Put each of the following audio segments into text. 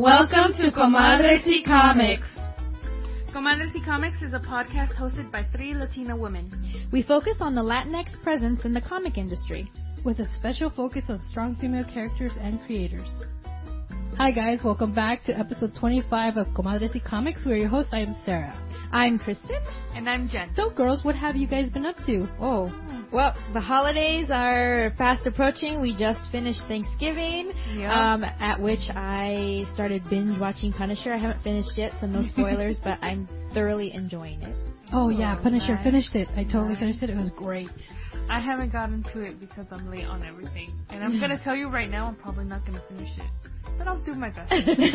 Welcome to Comadres y Comics. Comadres y Comics is a podcast hosted by 3 Latina women. We focus on the Latinx presence in the comic industry, with a special focus on strong female characters and creators. Hi guys, welcome back to episode 25 of Comadres y Comics. We're your hosts. I am Sarah. I'm Kristen. And I'm Jen. So girls, what have you guys been up to? Oh, well, the holidays are fast approaching. We just finished Thanksgiving, at which I started binge watching Punisher. I haven't finished yet, so no spoilers, but I'm thoroughly enjoying it. Oh yeah, Punisher, finished it. I totally finished it. It was great. I haven't gotten to it because I'm late on everything. And I'm going to tell you right now, I'm probably not going to finish it. But I'll do my best.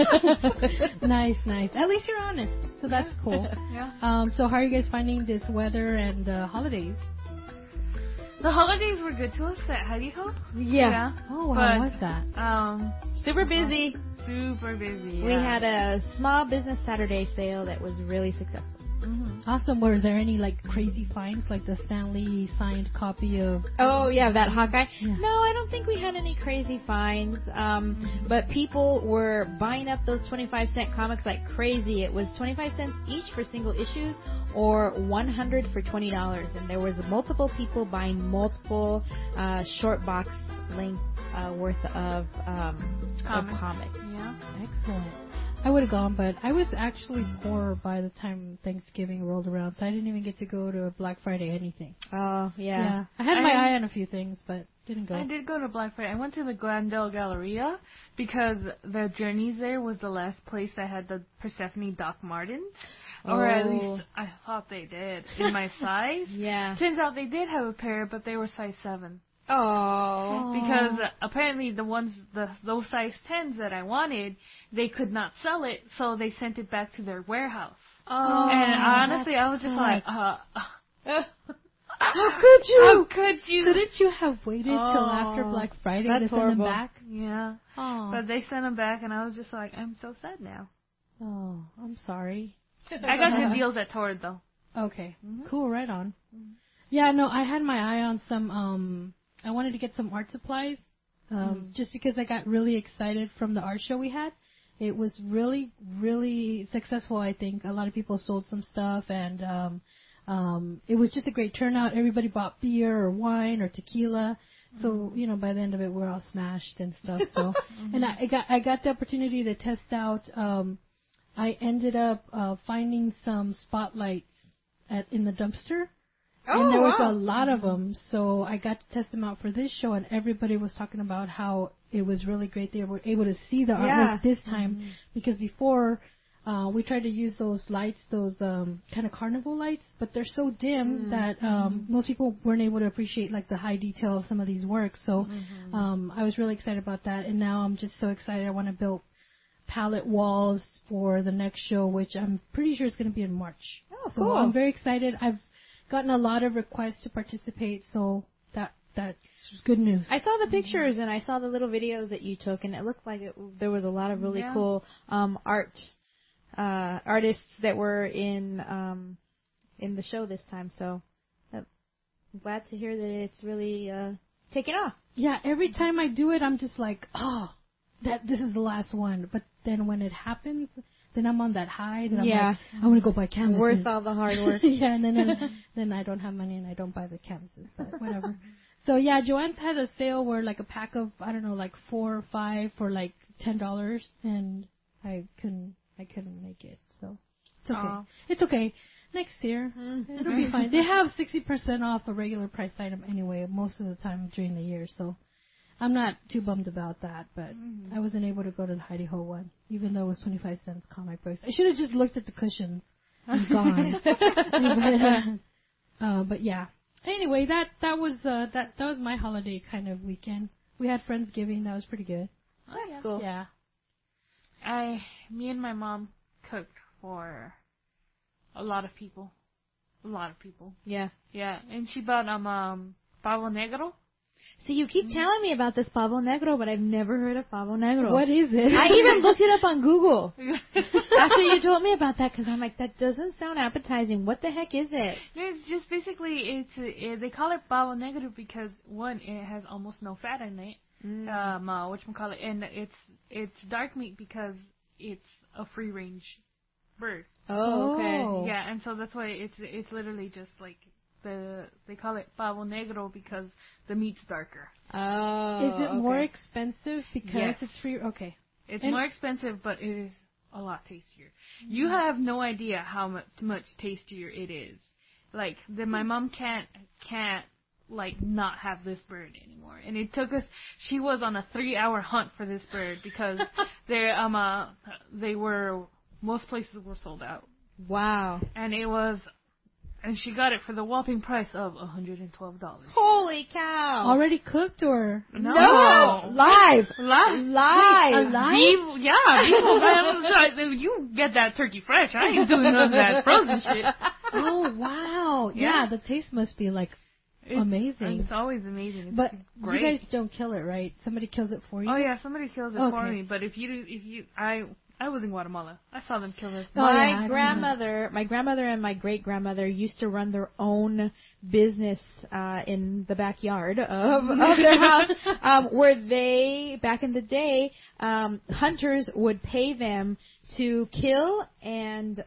Nice. At least you're honest. So that's cool. Yeah. So how are you guys finding this weather and holidays? The holidays were good to us at Heidi Ho. Yeah. Oh, how was that? Super busy. Super busy. Yeah. We had a small business Saturday sale that was really successful. Mm-hmm. Awesome. Were there any crazy finds, like the Stan Lee signed copy of? Oh yeah, that Hawkeye. Yeah. No, I don't think we had any crazy finds. But people were buying up those 25-cent comics like crazy. It was 25 cents each for single issues, or 100 for $20, and there was multiple people buying multiple short box length worth of comics. Yeah. Excellent. I would have gone, but I was actually poor by the time Thanksgiving rolled around, so I didn't even get to go to Black Friday anything. Oh, yeah. I had my eye on a few things, but didn't go. I did go to Black Friday. I went to the Glendale Galleria because the Journeys there was the last place that had the Persephone Doc Martens. Or at least I thought they did in my size. Yeah. Turns out they did have a pair, but they were size 7. Oh. Because apparently those size 10s that I wanted, they could not sell it, so they sent it back to their warehouse. Oh. And honestly, I was just like, how could you? How could you? Couldn't you have waited till after Black Friday to send them back? Yeah. Oh. But they sent them back, and I was just like, I'm so sad now. Oh, I'm sorry. I got good deals at Torrid, though. Okay. Mm-hmm. Cool, right on. Mm-hmm. Yeah, no, I had my eye on some, I wanted to get some art supplies, just because I got really excited from the art show we had. It was really, really successful, I think. A lot of people sold some stuff, and it was just a great turnout. Everybody bought beer or wine or tequila. So, by the end of it, we're all smashed and stuff. So, and I got the opportunity to test out, I ended up finding some spotlights in the dumpster. And there was a lot of them, so I got to test them out for this show, and everybody was talking about how it was really great they were able to see the artwork this time, because before we tried to use those lights, those kind of carnival lights, but they're so dim that most people weren't able to appreciate the high detail of some of these works. So I was really excited about that, and now I'm just so excited. I want to build palette walls for the next show, which I'm pretty sure is going to be in March. Oh, so cool. I'm very excited. I've gotten a lot of requests to participate, so that's good news. I saw the pictures and I saw the little videos that you took, and it looked like there was a lot of really cool artists that were in the show this time. So I'm glad to hear that it's really taken off. Yeah, every time I do it, I'm just like, this is the last one. But then when it happens, then I'm on that high, and I'm like, I want to go buy canvases. Worth all the hard work. Yeah, and then I don't have money and I don't buy the canvases, but whatever. So yeah, Joanne's had a sale where a pack of, 4 or 5 for $10, and I couldn't make it, so it's okay. Aww. It's okay. Next year, it'll be fine. They have 60% off a regular price item anyway, most of the time during the year, so I'm not too bummed about that, but I wasn't able to go to the Heidi Ho one, even though it was 25 cents comic books. I should have just looked at the cushions and gone. But yeah. Anyway, that was my holiday kind of weekend. We had Friendsgiving. That was pretty good. That's cool. Yeah. Me and my mom cooked for a lot of people. Yeah. Yeah, and she bought pavo negro. See, you keep telling me about this pavo negro, but I've never heard of pavo negro. What is it? I even looked it up on Google after you told me about that, because I'm like, that doesn't sound appetizing. What the heck is it? It's just basically, they call it pavo negro because, one, it has almost no fat in it. Whatchamacallit, and it's dark meat because it's a free range bird. Oh, okay. Yeah, and so that's why it's literally just like they call it pavo negro because the meat's darker. Oh. Is it more expensive because Yes. it's free? Okay. It's And- more expensive, but it is a lot tastier. You have no idea how much tastier it is. Like my mom can't like not have this bird anymore. And it took us. She was on a 3-hour hunt for this bird because they were most places were sold out. Wow. And she got it for the whopping price of $112. Holy cow. Already cooked or? No. Live. Live. Alive? You get that turkey fresh. I ain't doing none of that frozen shit. Oh, wow. Yeah, the taste must be like amazing. It's always amazing. It's But great. you guys don't kill it, right? Somebody kills it for you? Oh yeah, somebody kills it for me. But I was in Guatemala. I saw them kill it. My grandmother and my great grandmother used to run their own business in the backyard of their house, where they, back in the day, hunters would pay them to kill and,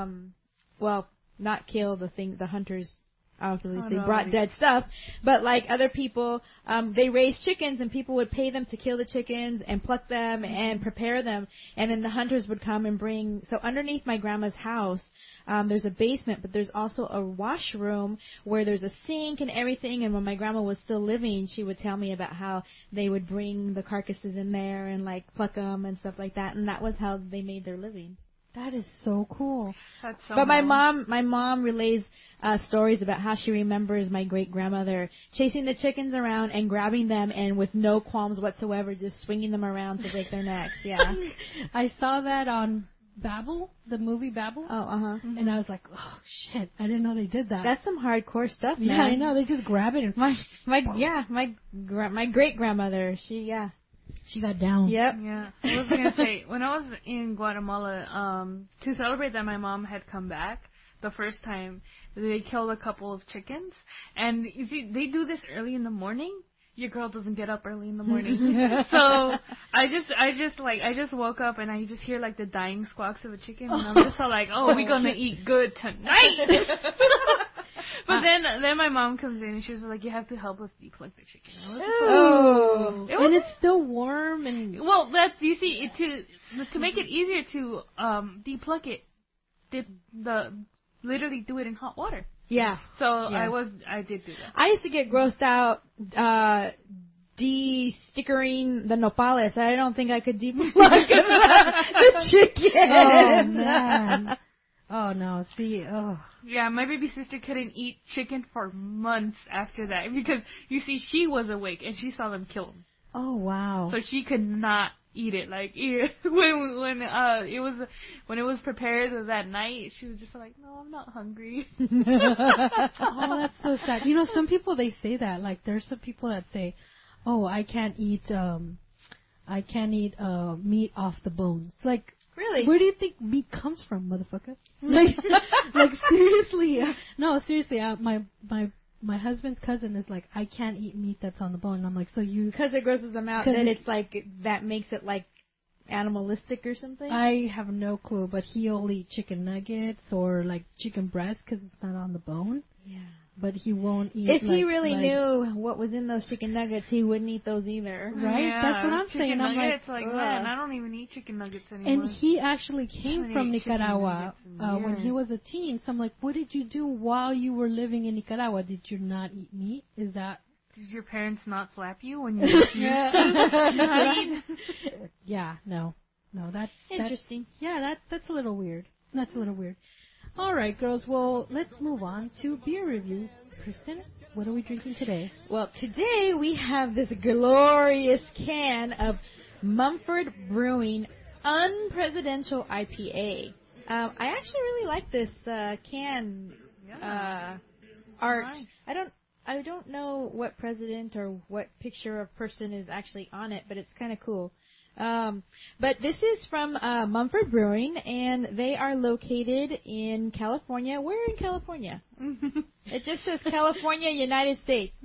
not kill the hunters. Obviously, brought dead stuff, but like other people, they raised chickens, and people would pay them to kill the chickens and pluck them and prepare them, and then the hunters would come and bring. So underneath my grandma's house, there's a basement, but there's also a washroom where there's a sink and everything. And when my grandma was still living, she would tell me about how they would bring the carcasses in there and like pluck them and stuff like that, and that was how they made their living. That is so cool. That's so But my mom relays stories about how she remembers my great grandmother chasing the chickens around and grabbing them and with no qualms whatsoever, just swinging them around to break their necks. Yeah. I saw that on Babel, the movie Babel. Oh, Mm-hmm. And I was like, oh shit, I didn't know they did that. That's some hardcore stuff, man. Yeah, I know. They just grab it and my great grandmother, she got down. Yep. Yeah. I was going to say, when I was in Guatemala, to celebrate that my mom had come back the first time, they killed a couple of chickens. And you see, they do this early in the morning. Your girl doesn't get up early in the morning. So I just woke up and I just hear like the dying squawks of a chicken. And I'm just all like, oh, we're going to eat good tonight. But then my mom comes in and she's like, you have to help us depulk the chicken. I was just like, and it's still warm and... Well, that's, you see, to make it easier to depulk it, literally do it in hot water. Yeah. So I did do that. I used to get grossed out de-stickering the nopales. I don't think I could depulk the chicken. Oh, man. Oh, no. See, Yeah, my baby sister couldn't eat chicken for months after that because, you see, she was awake and she saw them kill them. Oh, wow. So she could not eat it. Like, when it was prepared that night, she was just like, no, I'm not hungry. Oh, that's so sad. You know, some people, they say that. Like, there's some people that say, oh, I can't eat meat off the bones. Like, really? Where do you think meat comes from, motherfucker? like seriously. No, seriously. My husband's cousin is like, I can't eat meat that's on the bone. And I'm like, so you... Because it grosses them out, then it's like, that makes it like animalistic or something? I have no clue, but he'll eat chicken nuggets or like chicken breast because it's not on the bone. Yeah. But he won't eat. If he really knew what was in those chicken nuggets, he wouldn't eat those either. Right? Yeah, That's what I'm saying. Chicken I'm nuggets, like man, I don't even eat chicken nuggets anymore. And he actually came from Nicaragua when he was a teen. So I'm like, what did you do while you were living in Nicaragua? Did you not eat meat? Is that... Did your parents not slap you when you refused to eat? Yeah, no, that's interesting. That's a little weird. That's a little weird. All right, girls. Well, let's move on to beer review. Kristen, what are we drinking today? Well, today we have this glorious can of Mumford Brewing Unpresidential IPA. I actually really like this can art. I don't know what president or what picture of person is actually on it, but it's kind of cool. But this is from Mumford Brewing, and they are located in California. Where in California? It just says California, United States.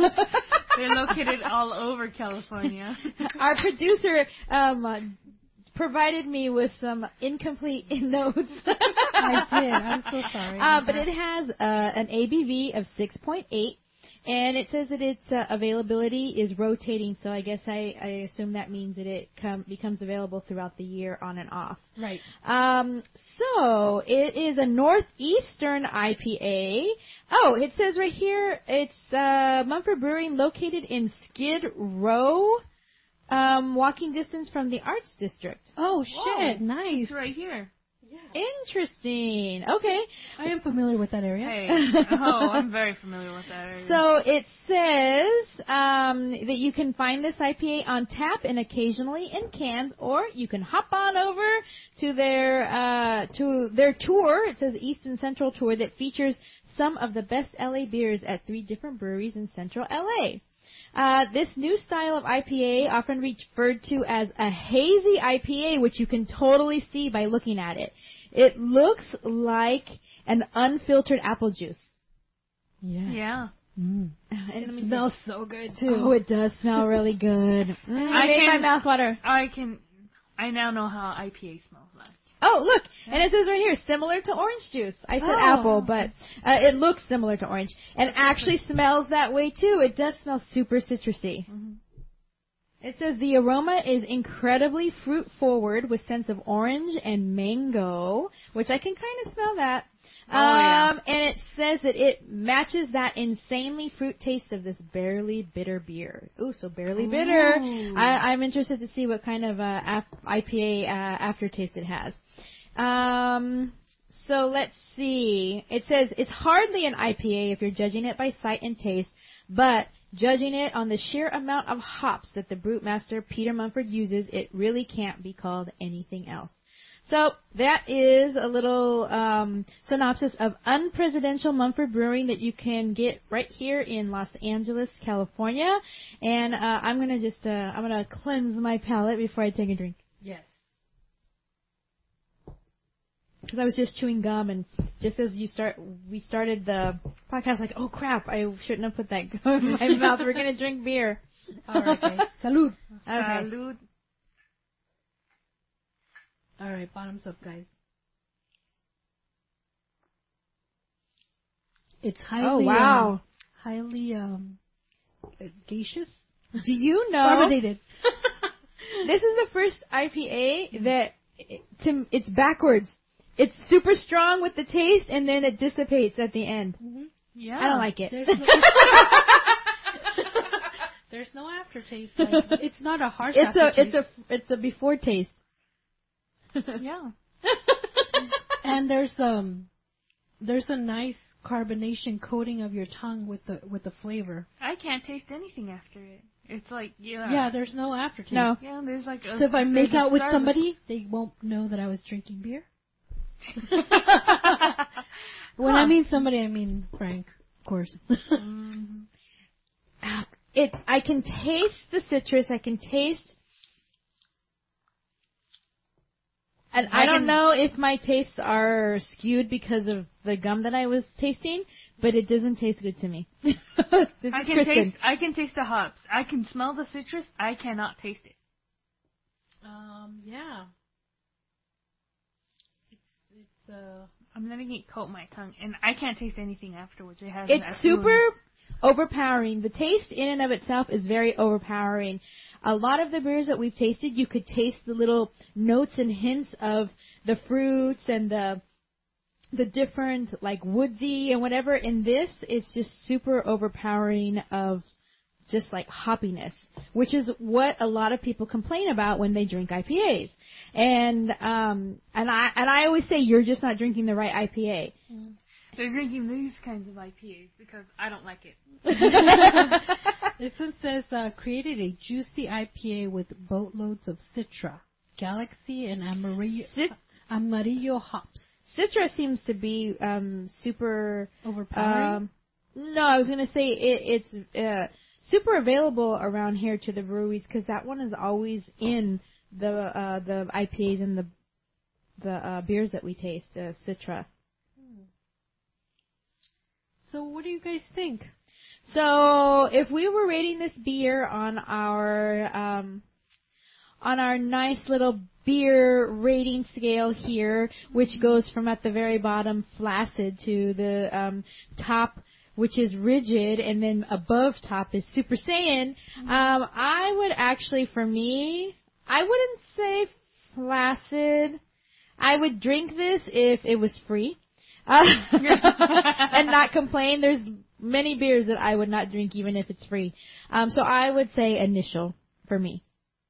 They're located all over California. Our producer provided me with some incomplete notes. I did. I'm so sorry. But it has an ABV of 6.8, and it says that its availability is rotating. So I guess I assume that means that it becomes available throughout the year on and off. Right. So it is a northeastern IPA. Oh, it says right here it's Mumford Brewing, located in Skid Row. Walking distance from the Arts District. Oh, shit. Nice. It's right here. Interesting. Okay. I am familiar with that area. Hey. Oh, I'm very familiar with that area. So it says that you can find this IPA on tap and occasionally in cans, or you can hop on over to their tour. It says East and Central Tour that features some of the best LA beers at 3 different breweries in Central LA. This new style of IPA, often referred to as a hazy IPA, which you can totally see by looking at it. It looks like an unfiltered apple juice. Yeah. And It smells so good, too. Oh, it does smell really good. I made my mouth water. I now know how IPA smells like. Oh, look, and it says right here, similar to orange juice. I said apple, but it looks similar to orange, and actually smells that way too. It does smell super citrusy. Mm-hmm. It says the aroma is incredibly fruit forward with sense of orange and mango, which I can kind of smell that. And it says that it matches that insanely fruit taste of this barely bitter beer. Ooh, so barely bitter. I'm interested to see what kind of IPA aftertaste it has. So let's see. It says it's hardly an IPA if you're judging it by sight and taste, but judging it on the sheer amount of hops that the brewmaster Peter Mumford uses, it really can't be called anything else. So that is a little synopsis of Unpresidential Mumford Brewing that you can get right here in Los Angeles, California. And I'm gonna cleanse my palate before I take a drink. Yes. Because I was just chewing gum, and just as we started the podcast, like, oh crap, I shouldn't have put that gum in my mouth. We're gonna drink beer. All right, guys. Salud. Okay. Salud. All right, bottoms up, guys. It's highly, highly gaseous. Do you know? Carbonated. This is the first IPA that it's backwards. It's super strong with the taste, and then it dissipates at the end. Mm-hmm. Yeah. I don't like it. There's no aftertaste. Like, it's not a harsh aftertaste. It's a before taste. Yeah. And there's a nice carbonation coating of your tongue with the flavor. I can't taste anything after it. It's like, yeah, there's no aftertaste. No. Yeah, there's like so if I make out with somebody, they won't know that I was drinking beer. When I mean somebody, I mean Frank, of course. I can taste the citrus. I can taste, and I don't know if my tastes are skewed because of the gum that I was tasting, but it doesn't taste good to me. I can taste the hops. I can smell the citrus. I cannot taste it. Yeah. I'm letting it coat my tongue, and I can't taste anything afterwards. It's super overpowering. The taste in and of itself is very overpowering. A lot of the beers that we've tasted, you could taste the little notes and hints of the fruits and the different, like, woodsy and whatever. In this, it's just super overpowering of just like hoppiness, which is what a lot of people complain about when they drink IPAs. And I always say you're just not drinking the right IPA. They're drinking these kinds of IPAs because I don't like it. This one says created a juicy IPA with boatloads of Citra, Galaxy, and Amarillo hops. Citra seems to be super overpowering. No, I was going to say it's super available around here to the breweries because that one is always in the IPAs and the beers that we taste, Citra. So what do you guys think? So if we were rating this beer on on our nice little beer rating scale here, which goes from at the very bottom flaccid to the top, which is rigid, and then above top is Super Saiyan. I would actually, for me, I wouldn't say flaccid. I would drink this if it was free. And not complain. There's many beers that I would not drink even if it's free. So I would say initial for me.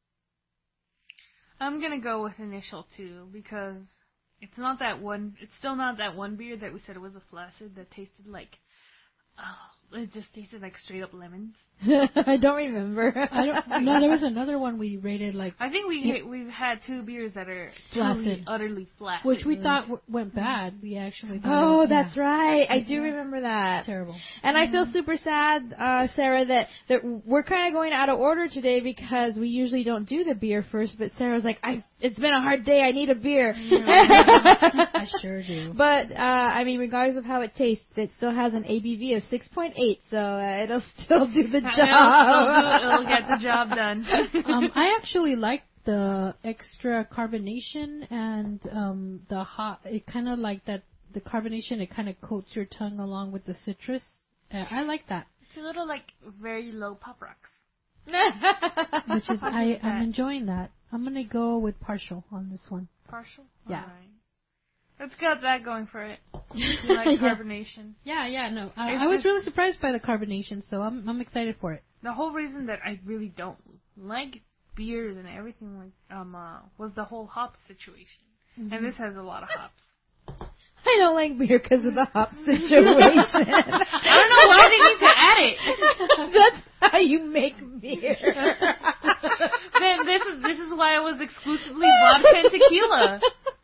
I'm gonna go with initial too, because it's still not that one beer that we said it was a flaccid that tasted like, it just tasted like straight up lemons. I don't remember. No, there was another one we rated like. I think we've had 2 beers that are truly, utterly flaccid, which we thought went bad. We actually thought. Oh, that's right. I do remember that. Terrible. And I feel super sad, Sarah, that we're kind of going out of order today because we usually don't do the beer first. But Sarah's like, it's been a hard day. I need a beer. I sure do. But I mean, regardless of how it tastes, it still has an ABV of 6.8, so it'll still do the job. It'll get the job done. I actually like the extra carbonation and the hot. It kind of like that. The carbonation, it kind of coats your tongue along with the citrus. I like that. It's a little like very low Pop Rocks. Which is, I'm enjoying that. I'm gonna go with partial on this one. Partial? Yeah. Alright. It's got that going for it. You like carbonation. Yeah, no. I was really surprised by the carbonation, so I'm excited for it. The whole reason that I really don't like beers and everything like was the whole hop situation. Mm-hmm. And this has a lot of hops. I don't like beer because of the hop situation. I don't know why they need to add it. That's how you make beer. Then this is why it was exclusively vodka and tequila.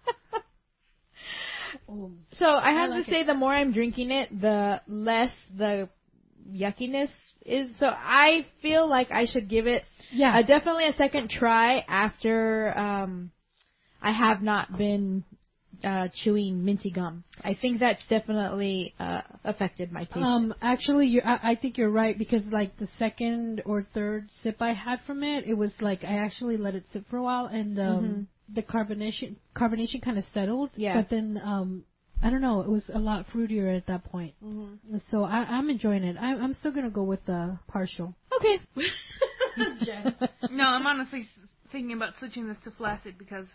So I have to say, the more I'm drinking it, the less the yuckiness is. So I feel like I should give it definitely a second try after I have not been chewing minty gum. I think that's definitely affected my taste. Actually, I think you're right, because like the second or third sip I had from it, it was like I actually let it sit for a while, and the carbonation kind of settled. Yeah. But then I don't know, it was a lot fruitier at that point. Mm-hmm. So I'm enjoying it. I'm still gonna go with the partial. Okay. No, I'm honestly thinking about switching this to flaccid because.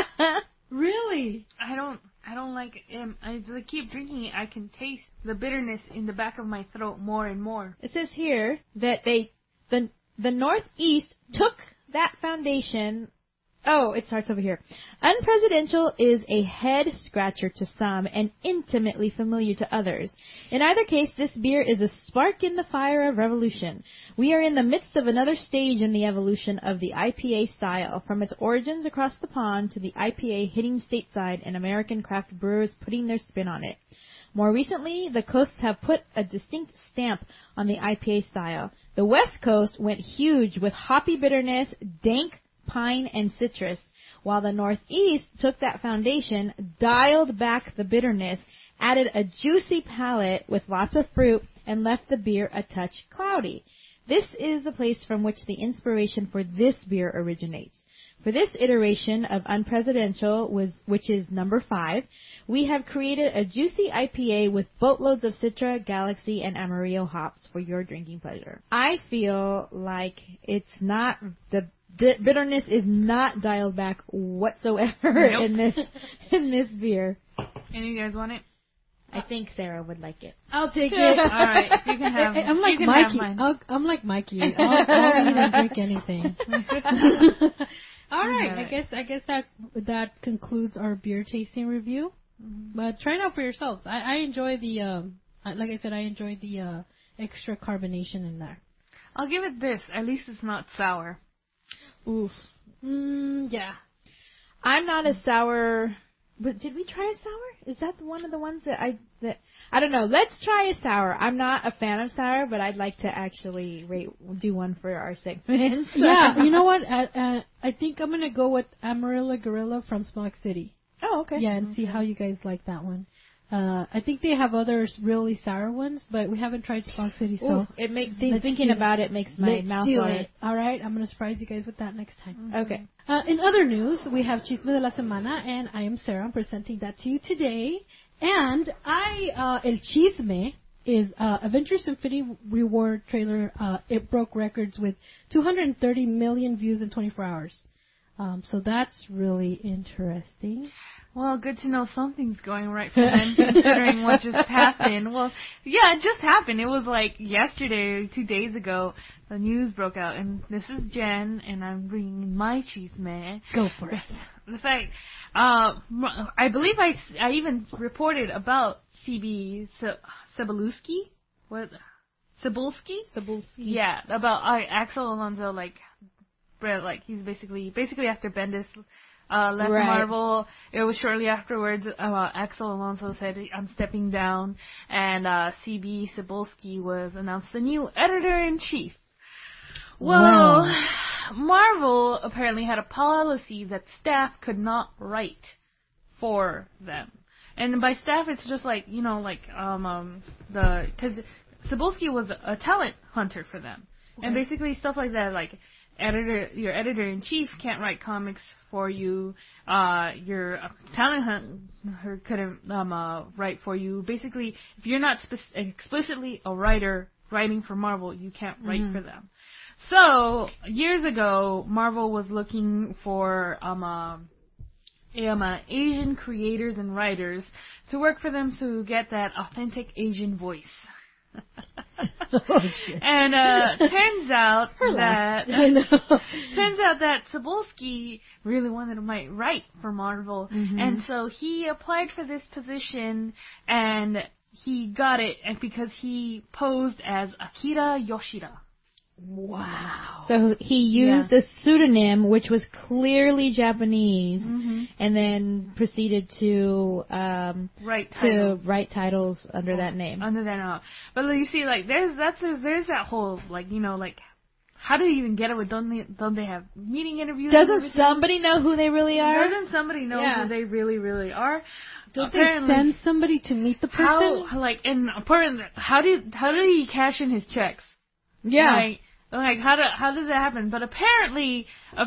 Really? I don't like it. As I keep drinking it, I can taste the bitterness in the back of my throat more and more. It says here that the Northeast took that foundation. Oh, it starts over here. Unpresidential is a head scratcher to some and intimately familiar to others. In either case, this beer is a spark in the fire of revolution. We are in the midst of another stage in the evolution of the IPA style, from its origins across the pond to the IPA hitting stateside and American craft brewers putting their spin on it. More recently, the coasts have put a distinct stamp on the IPA style. The West Coast went huge with hoppy bitterness, dank pine and citrus, while the Northeast took that foundation, dialed back the bitterness, added a juicy palate with lots of fruit, and left the beer a touch cloudy. This is the place from which the inspiration for this beer originates. For this iteration of Unpresidential, which is number 5, we have created a juicy IPA with boatloads of Citra, Galaxy, and Amarillo hops for your drinking pleasure. I feel like it's not the bitterness is not dialed back whatsoever in this beer. And you guys want it? I think Sarah would like it. I'll take it. All right, you can have. I'm like Mikey. I'm like Mikey. I'll even drink anything. All right. I guess that concludes our beer tasting review. Mm-hmm. But try it out for yourselves. I enjoy the like I said, I enjoy the extra carbonation in there. I'll give it this. At least it's not sour. Oof. Yeah. I'm not a sour. But did we try a sour? Is that one of the ones that I don't know. Let's try a sour. I'm not a fan of sour, but I'd like to actually do one for our segment. Yeah, you know what? I think I'm gonna go with Amarillo Gorilla from Smoke City. Oh, okay. Yeah, and see how you guys like that one. I think they have other really sour ones, but we haven't tried Squawk City, so thinking about it makes my mouth water. All right, I'm going to surprise you guys with that next time. Mm-hmm. Okay. In other news, we have Chisme de la Semana, and I am Sarah. I'm presenting that to you today. And El Chisme is Avengers Infinity Reward trailer. It broke records with 230 million views in 24 hours. So that's really interesting. Well, good to know something's going right for them, considering what just happened. Well, yeah, it just happened. It was like yesterday, 2 days ago, the news broke out. And this is Jen, and I'm bringing my chisme. Go for it. The fact, I believe I even reported about CB Cebulski. What? Cebulski? Cebulski. Yeah, about Axel Alonso, like he's basically after Bendis left Marvel. It was shortly afterwards. Axel Alonso said, "I'm stepping down," and CB Cebulski was announced the new editor-in-chief. Well, Marvel apparently had a policy that staff could not write for them, and by staff, it's just like because Cebulski was a talent hunter for them, and basically stuff like that, like. Your editor-in-chief can't write comics for you. Your talent hunter couldn't write for you. Basically, if you're not explicitly a writer writing for Marvel, you can't write for them. So years ago, Marvel was looking for Asian creators and writers to work for them to get that authentic Asian voice. Oh, shit. And turns out that Cebulski really wanted to write for Marvel, and so he applied for this position, and he got it because he posed as Akira Yoshida. Wow. So he used a pseudonym, which was clearly Japanese, and then proceeded to write titles under that name. But you see, like there's that whole how do you even get it? Don't they have meeting interviews? Doesn't somebody know who they really are? Doesn't somebody know who they really, really are? Don't they send somebody to meet the person? How did he cash in his checks? Yeah. Like how does that happen? But apparently,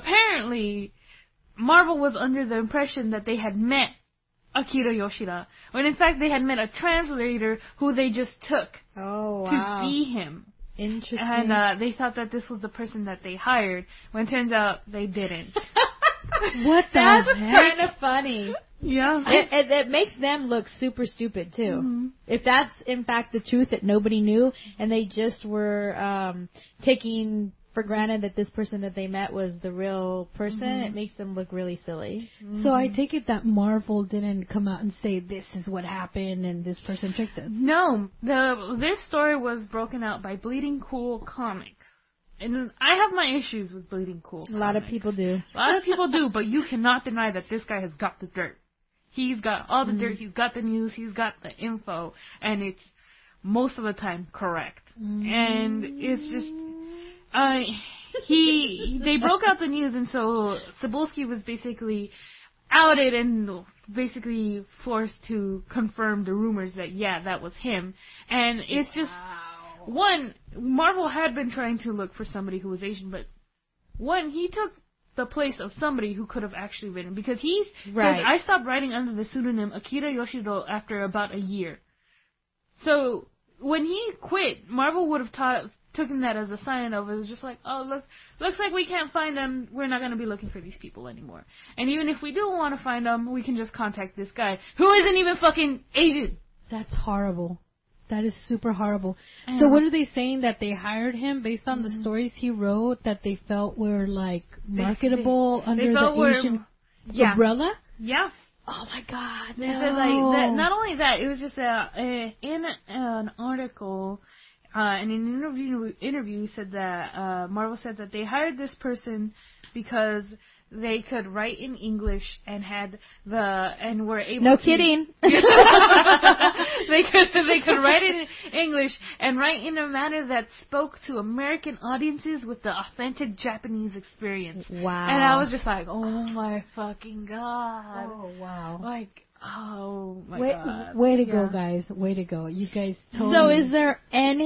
Marvel was under the impression that they had met Akira Yoshida, when in fact they had met a translator who they just took to be him. Interesting. And they thought that this was the person that they hired, when it turns out they didn't. What the That's heck? kind of funny. Yeah. It makes them look super stupid, too. If that's, in fact, the truth that nobody knew, and they just were taking for granted that this person that they met was the real person, it makes them look really silly. So I take it that Marvel didn't come out and say, this is what happened, and this person tricked us. No. This story was broken out by Bleeding Cool Comics. And I have my issues with Bleeding Cool. A lot of people do. A lot of people do, but you cannot deny that this guy has got the dirt. He's got all the dirt, he's got the news, he's got the info, and it's most of the time correct. And it's just, they broke out the news, and so Cebulski was basically outed and basically forced to confirm the rumors that, that was him. And it's just, one, Marvel had been trying to look for somebody who was Asian, but he took the place of somebody who could have actually written, because I stopped writing under the pseudonym Akira Yoshida after about a year. So when he quit, Marvel would have taken that as a sign of, it was just like, oh, looks like we can't find them, we're not going to be looking for these people anymore. And even if we do want to find them, we can just contact this guy who isn't even fucking Asian. That's horrible. That is super horrible. So what are they saying? That they hired him based on the stories he wrote that they felt were like marketable under the Asian umbrella? Yeah. Oh my God! They said like that. Not only that, it was just that in an article, in an interview, said that Marvel said that they hired this person because they could write in English and were able. No kidding. They could write in English and write in a manner that spoke to American audiences with the authentic Japanese experience. Wow. And I was just like, oh my fucking God. Oh wow. Like, Oh my god! Way to go, guys! Way to go! You guys. Totally. So, is there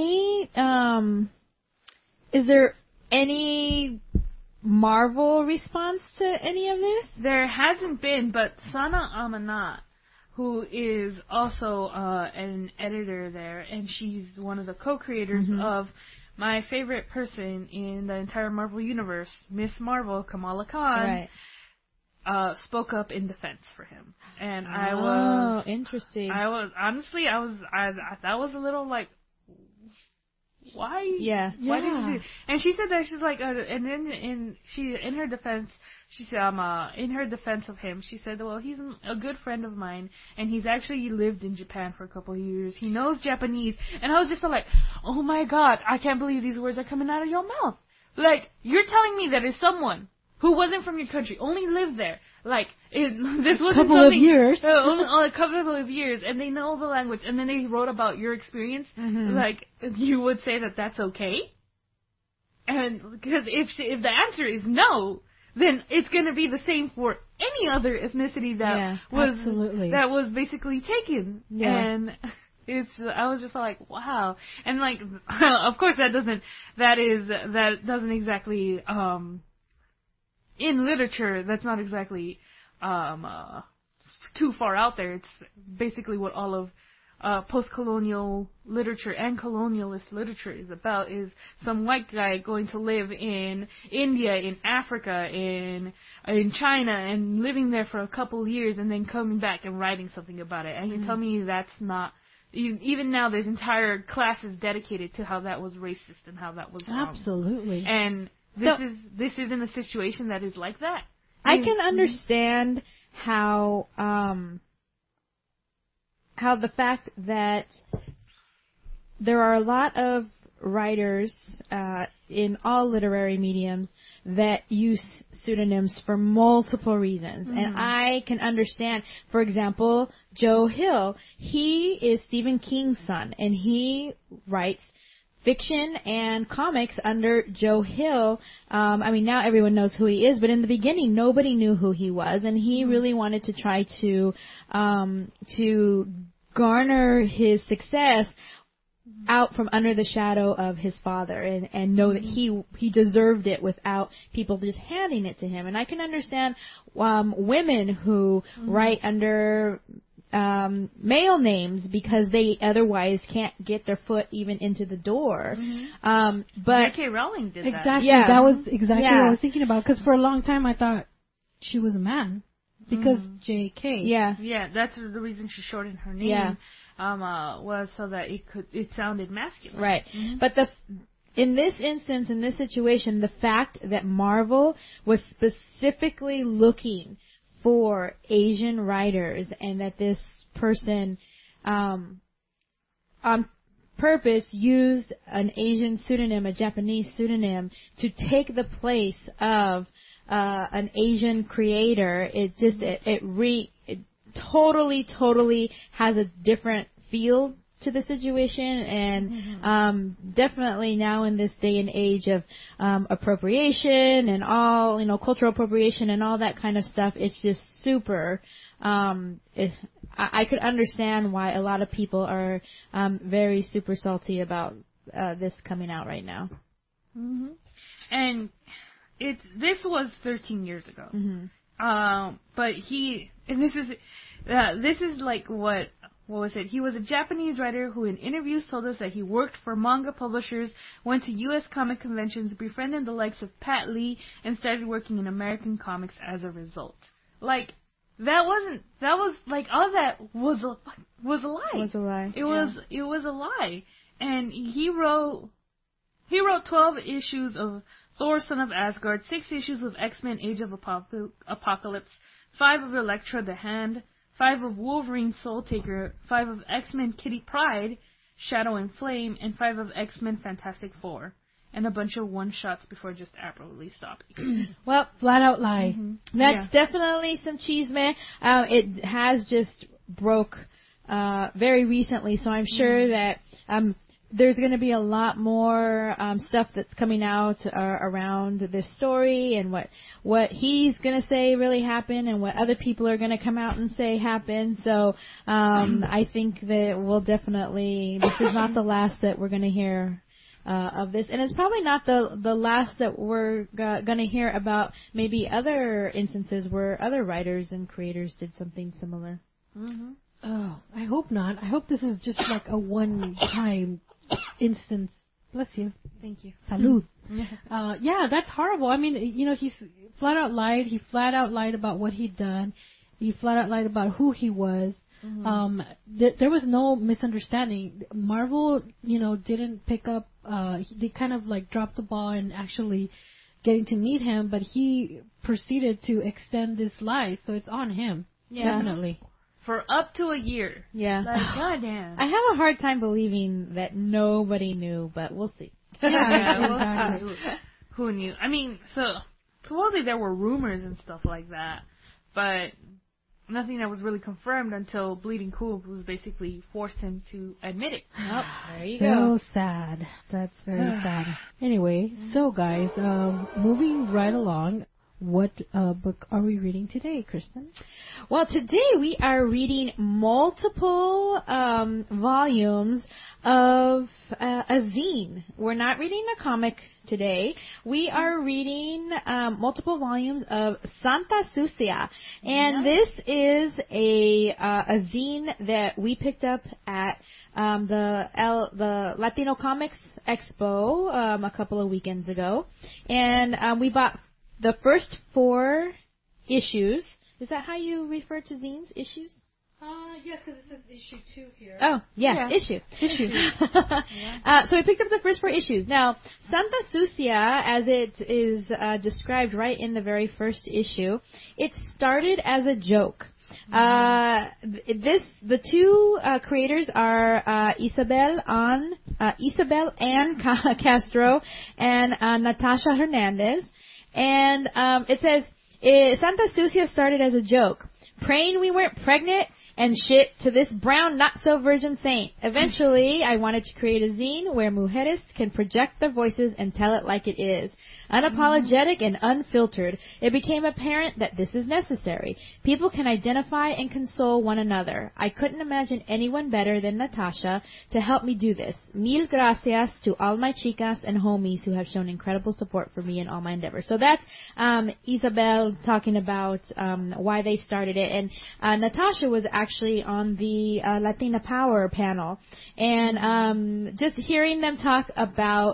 any Marvel response to any of this? There hasn't been, but Sana Amanat, who is also an editor there, and she's one of the co-creators of my favorite person in the entire Marvel Universe, Miss Marvel, Kamala Khan, spoke up in defense for him. And I was... interesting. I was, honestly, that was a little like, why? Yeah. Why did you do? And she said that she's like, and then in her defense, she said, in her defense of him, she said, well, he's a good friend of mine, and he's actually lived in Japan for a couple of years. He knows Japanese, and I was just like, oh my god, I can't believe these words are coming out of your mouth. Like, you're telling me that is someone who wasn't from your country, only lived there. Like, this wasn't a couple something, of years. Only a couple of years, and they know the language, and then they wrote about your experience. Like, you would say that that's okay? And because if the answer is no, then it's going to be the same for any other ethnicity that was basically taken. Yeah. And I was just like, wow. And like, of course that doesn't exactly, in literature, that's not exactly too far out there. It's basically what all of post-colonial literature and colonialist literature is about, is some white guy going to live in India, in Africa, in China, and living there for a couple years and then coming back and writing something about it. And you tell me that's not... Even now, there's entire classes dedicated to how that was racist and how that was wrong. Absolutely. And... This is in a situation that is like that. I can understand how the fact that there are a lot of writers in all literary mediums that use pseudonyms for multiple reasons. And I can understand, for example, Joe Hill. He is Stephen King's son, and he writes fiction and comics under Joe Hill. I mean, now everyone knows who he is, but in the beginning, nobody knew who he was, and he really wanted to try to garner his success out from under the shadow of his father, and know that he deserved it without people just handing it to him. And I can understand women who write under male names because they otherwise can't get their foot even into the door. But J.K. Rowling did that. Exactly. Yeah. That was exactly what I was thinking about. Because for a long time I thought she was a man because J.K. Yeah, that's the reason she shortened her name. Yeah. Was so that it sounded masculine. Right. But in this instance, in this situation, the fact that Marvel was specifically looking for Asian writers, and that this person on purpose used an Asian pseudonym, a Japanese pseudonym, to take the place of an Asian creator, it totally has a different feel to the situation, and definitely now in this day and age of appropriation and all, cultural appropriation and all that kind of stuff, it's just super. I could understand why a lot of people are very super salty about this coming out right now. And this was 13 years ago. But this is like what was it? He was a Japanese writer who in interviews told us that he worked for manga publishers, went to U.S. comic conventions, befriended the likes of Pat Lee, and started working in American comics as a result. Like, all that was a lie. It was a lie. It was a lie. And he wrote 12 issues of Thor, Son of Asgard, 6 issues of X-Men Age of Apocalypse, 5 of Elektra the Hand, 5 of Wolverine Soul Taker, 5 of X-Men Kitty Pryde, Shadow and Flame, and 5 of X-Men Fantastic Four, and a bunch of one-shots before just April released Stoppy. Well, flat out lie. That's definitely some cheese, man. It has just broke very recently, so I'm sure that there's going to be a lot more stuff that's coming out around this story and what he's going to say really happened and what other people are going to come out and say happened. So I think that we'll definitely, this is not the last that we're going to hear of this. And it's probably not the last that we're going to hear about maybe other instances where other writers and creators did something similar. Mm-hmm. Oh, I hope not. I hope this is just like a one-time instance. Bless you. Thank you. Salud. Yeah, that's horrible. I mean, he flat out lied. He flat out lied about what he'd done. He flat out lied about who he was. Mm-hmm. There was no misunderstanding. Marvel, didn't pick up. They kind of like dropped the ball in actually getting to meet him, but he proceeded to extend this lie, so it's on him. Yeah. Definitely. For up to a year. Yeah. Like, goddamn. I have a hard time believing that nobody knew, but we'll see. Yeah, who knew? I mean, so supposedly there were rumors and stuff like that, but nothing that was really confirmed until Bleeding Cool was basically forced him to admit it. Oh, there you go. So sad. That's very sad. Anyway, so guys, moving right along. What book are we reading today, Kristen? Well, today we are reading multiple volumes of a zine. We're not reading a comic today. We are reading multiple volumes of Santa Sucia. And this is a zine that we picked up at the Latino Comics Expo a couple of weekends ago. And we bought the first 4 issues. Is that how you refer to zines? Issues? Yes, because it says issue 2 here. Oh, yeah. Issue. So we picked up the first 4 issues. Now, Santa Sucia, as it is described right in the very first issue, it started as a joke. The 2 creators are Isabel Ann Castro and Natasha Hernandez. And it says, Santa Sucia started as a joke, praying we weren't pregnant and shit to this brown not-so-virgin saint. Eventually, I wanted to create a zine where mujeres can project their voices and tell it like it is. Unapologetic and unfiltered, it became apparent that this is necessary. People can identify and console one another. I couldn't imagine anyone better than Natasha to help me do this. Mil gracias to all my chicas and homies who have shown incredible support for me in all my endeavors. So that's Isabel talking about why they started it. And Natasha was actually on the Latina Power panel. And just hearing her talk about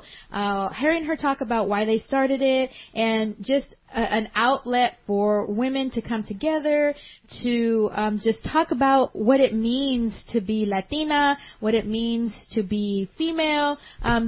why they started it and just an outlet for women to come together to just talk about what it means to be Latina, what it means to be female.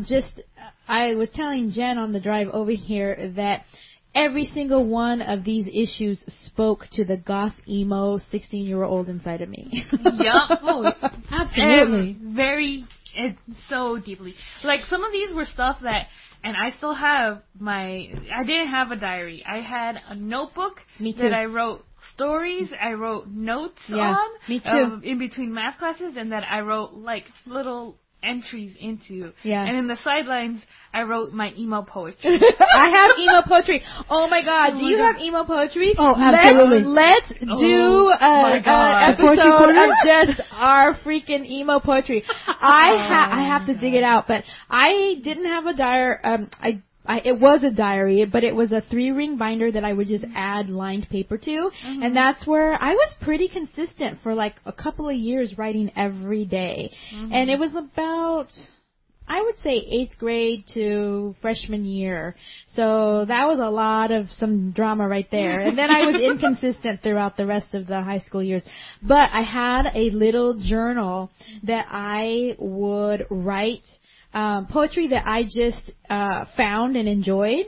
I was telling Jen on the drive over here that every single one of these issues spoke to the goth emo 16-year-old inside of me. Yup. Oh, absolutely. It's so deeply. Like, some of these were stuff that, and I still have I didn't have a diary. I had a notebook that I wrote stories, I wrote notes on. Me too. In between math classes, and that I wrote, like, little entries into. Yeah. And in the sidelines, I wrote my emo poetry. I have emo poetry. Oh my God. Do you have emo poetry? Oh, absolutely. Let's do an episode of just our freaking emo poetry. I have to dig it out, but I didn't have a diary. It was a diary, but it was a 3-ring binder that I would just add lined paper to. And that's where I was pretty consistent for like a couple of years writing every day. And it was about, I would say, 8th grade to freshman year. So that was a lot of some drama right there. And then I was inconsistent throughout the rest of the high school years. But I had a little journal that I would write poetry that I just found and enjoyed.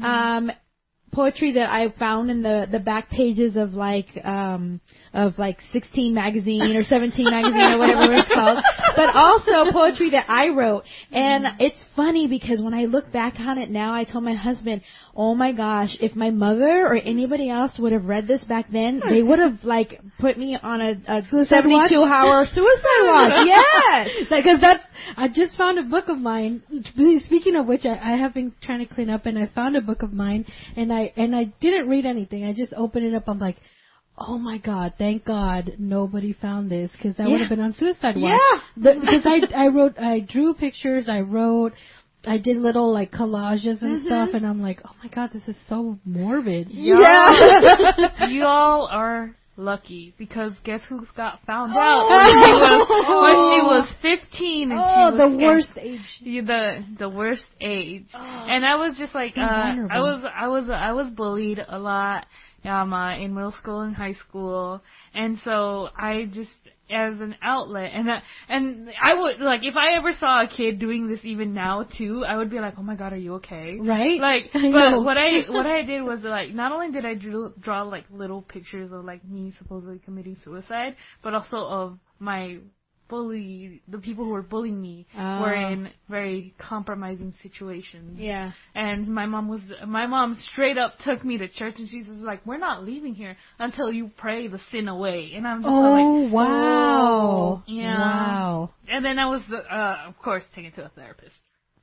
Poetry that I found in the back pages of like 16 magazine or 17 magazine or whatever it was called. but also poetry that I wrote. And it's funny because when I look back on it now, I told my husband, oh my gosh, if my mother or anybody else would have read this back then, they would have like put me on a 72-hour suicide watch. Yes, because I just found a book of mine. Speaking of which, I have been trying to clean up, and I found a book of mine, and I didn't read anything. I just opened it up. I'm like, oh my God, thank God nobody found this, because I would have been on suicide watch. Yeah. Because I drew pictures, I did little like collages and stuff, and I'm like, oh my God, this is so morbid. Yeah. You all are lucky, because guess who got found out when she was 15 and she was the worst age. The worst age. And I was just like I was bullied a lot in middle school and high school, and so I just, as an outlet, and I would, like, if I ever saw a kid doing this even now too, I would be like, oh my God, are you okay? Right? Like, but what I did was, like, not only did I draw like little pictures of like me supposedly committing suicide, but also of my the people who were bullying me were in very compromising situations. Yeah. And my mom straight up took me to church, and she was like, we're not leaving here until you pray the sin away. And I'm just like, wow. Yeah. Wow. And then I was, of course, taken to a therapist.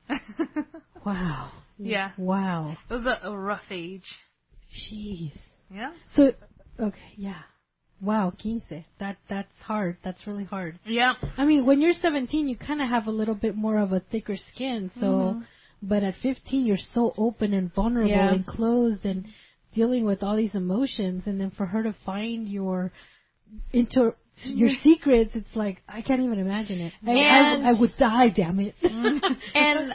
Wow. Yeah. Wow. It was a rough age. Jeez. Yeah. So, okay, yeah. Wow, 15. That's hard. That's really hard. Yeah. I mean, when you're 17, you kind of have a little bit more of a thicker skin. So, but at 15, you're so open and vulnerable and closed and dealing with all these emotions. And then for her to find your secrets, it's like, I can't even imagine it. I would die, damn it. And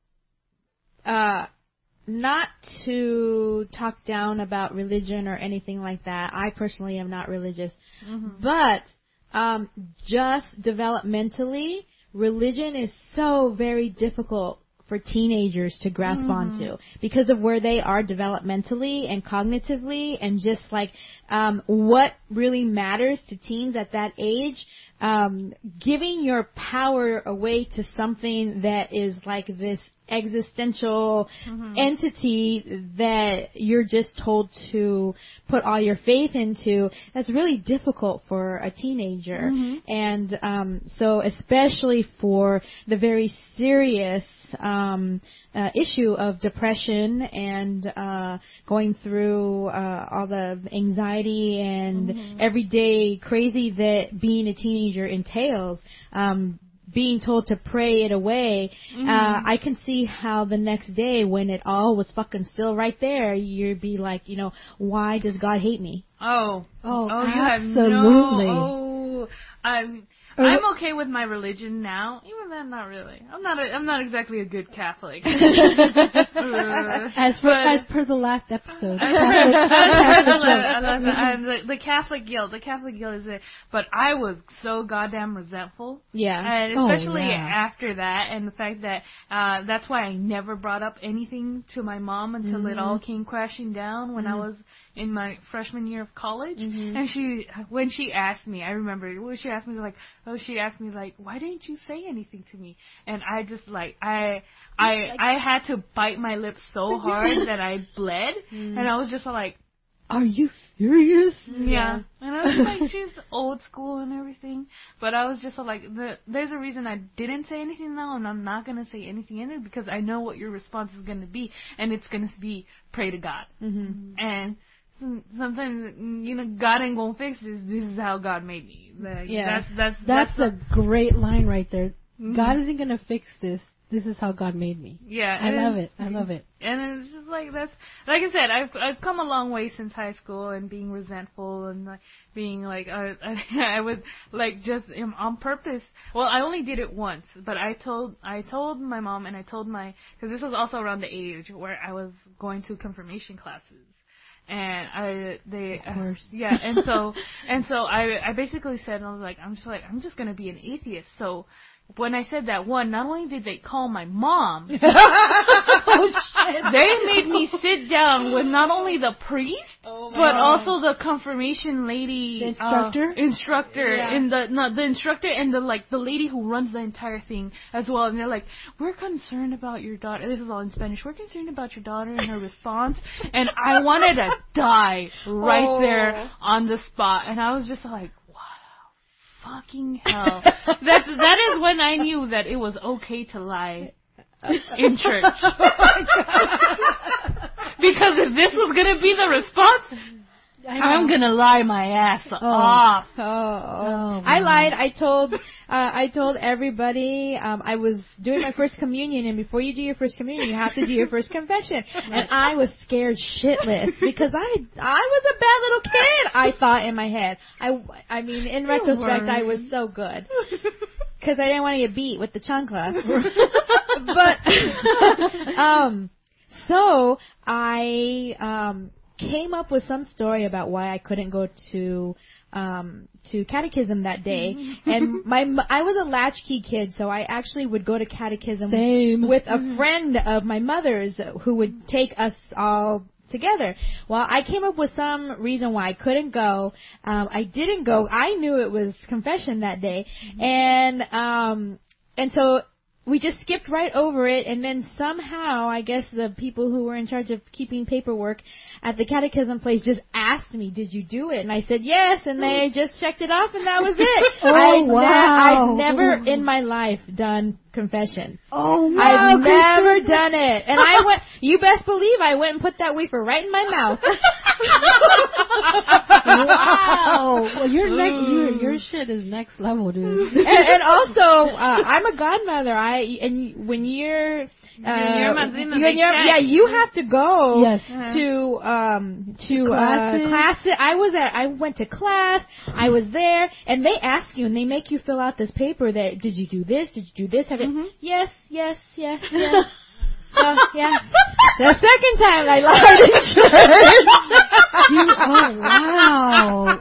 not to talk down about religion or anything like that. I personally am not religious. But just developmentally, religion is so very difficult for teenagers to grasp onto because of where they are developmentally and cognitively, and just like what really matters to teens at that age. Giving your power away to something that is like this existential entity that you're just told to put all your faith into, that's really difficult for a teenager. And so especially for the very serious issue of depression and going through all the anxiety and everyday crazy that being a teenager entails, being told to pray it away, I can see how the next day when it all was fucking still right there, you'd be like, why does God hate me? Oh, absolutely. I'm okay with my religion now. Even then, not really. I'm not exactly a good Catholic. As per the last episode. The Catholic guilt is it. But I was so goddamn resentful. Yeah. And especially after that, and the fact that that's why I never brought up anything to my mom until it all came crashing down when I was in my freshman year of college. And when she asked me, I remember when she asked me, like, why didn't you say anything to me? And I just like, I had to bite my lips so hard that I bled. And I was just like, are you serious? Yeah. And I was like, she's old school and everything. But I was just like, there's a reason I didn't say anything now, and I'm not going to say anything in it, because I know what your response is going to be, and it's going to be, pray to God. And sometimes, God ain't gonna fix this. This is how God made me. That's a great line right there. God isn't gonna fix this. This is how God made me. Yeah, I love it. I love it. And it's just like, that's, like I said, I've come a long way since high school, and being resentful and like being like, I would like just on purpose. Well, I only did it once, but I told my mom, and I told because this was also around the age where I was going to confirmation classes. And and so I basically said, and I was like, I'm just gonna be an atheist. So when I said that, not only did they call my mom, Oh shit! they made me sit down with not only the priest, but also the confirmation lady, The instructor? yeah. And the instructor and the lady who runs the entire thing as well. And they're like, we're concerned about your daughter. This is all in Spanish. We're concerned about your daughter and her response. And I wanted to die right there on the spot. And I was just like, fucking hell. That is when I knew that it was okay to lie in church. Because if this was gonna be the response, I'm gonna lie my ass off. I lied. I told everybody I was doing my first communion, and before you do your first communion, you have to do your first confession. And I was scared shitless because I was a bad little kid. I thought in my head. I mean, in retrospect, I was so good because I didn't want to get beat with the chancla. But so I came up with some story about why I couldn't go to catechism that day. And I was a latchkey kid, so I actually would go to catechism with a friend of my mother's who would take us all together. Well, I came up with some reason why I couldn't go. I didn't go. I knew it was confession that day. And so we just skipped right over it, and then somehow, I guess the people who were in charge of keeping paperwork at the catechism place just asked me, did you do it? And I said yes, and they just checked it off, and that was it. I've never in my life done confession. Oh, wow. I've never done it. And I went, you best believe I went and put that wafer right in my mouth. Wow. Well, your shit is next level, dude. And also, I'm a godmother. When you're you have to go to classes. I went to class. I was there, and they ask you and they make you fill out this paper that did you do this? Did you do this? Have it? Yes. Yeah. The second time I lied in church. Wow.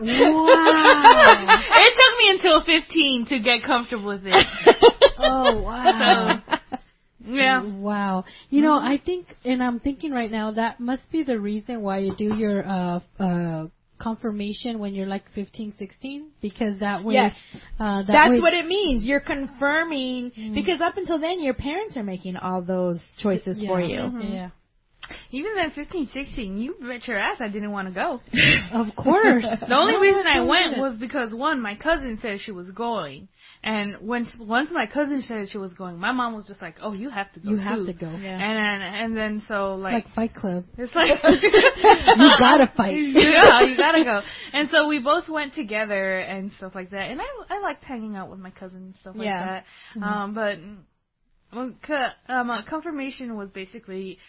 It took me until 15 to get comfortable with it. Oh, wow. So, yeah. Wow. You know, I think, and I'm thinking right now, that must be the reason why you do your confirmation when you're like 15, 16, because that way... Yes. That's what it means. You're confirming, because up until then, your parents are making all those choices for you. Yeah. Even then, 15, 16, you bet your ass I didn't want to go. Of course. The only reason I went was because, one, my cousin said she was going. And once my cousin said she was going, my mom was just like, "Oh, you have to go. You have to go." Yeah. And then so like Fight Club. It's like you gotta fight. Yeah, you gotta go. And so we both went together and stuff like that. And I liked hanging out with my cousin and stuff like that. But confirmation was basically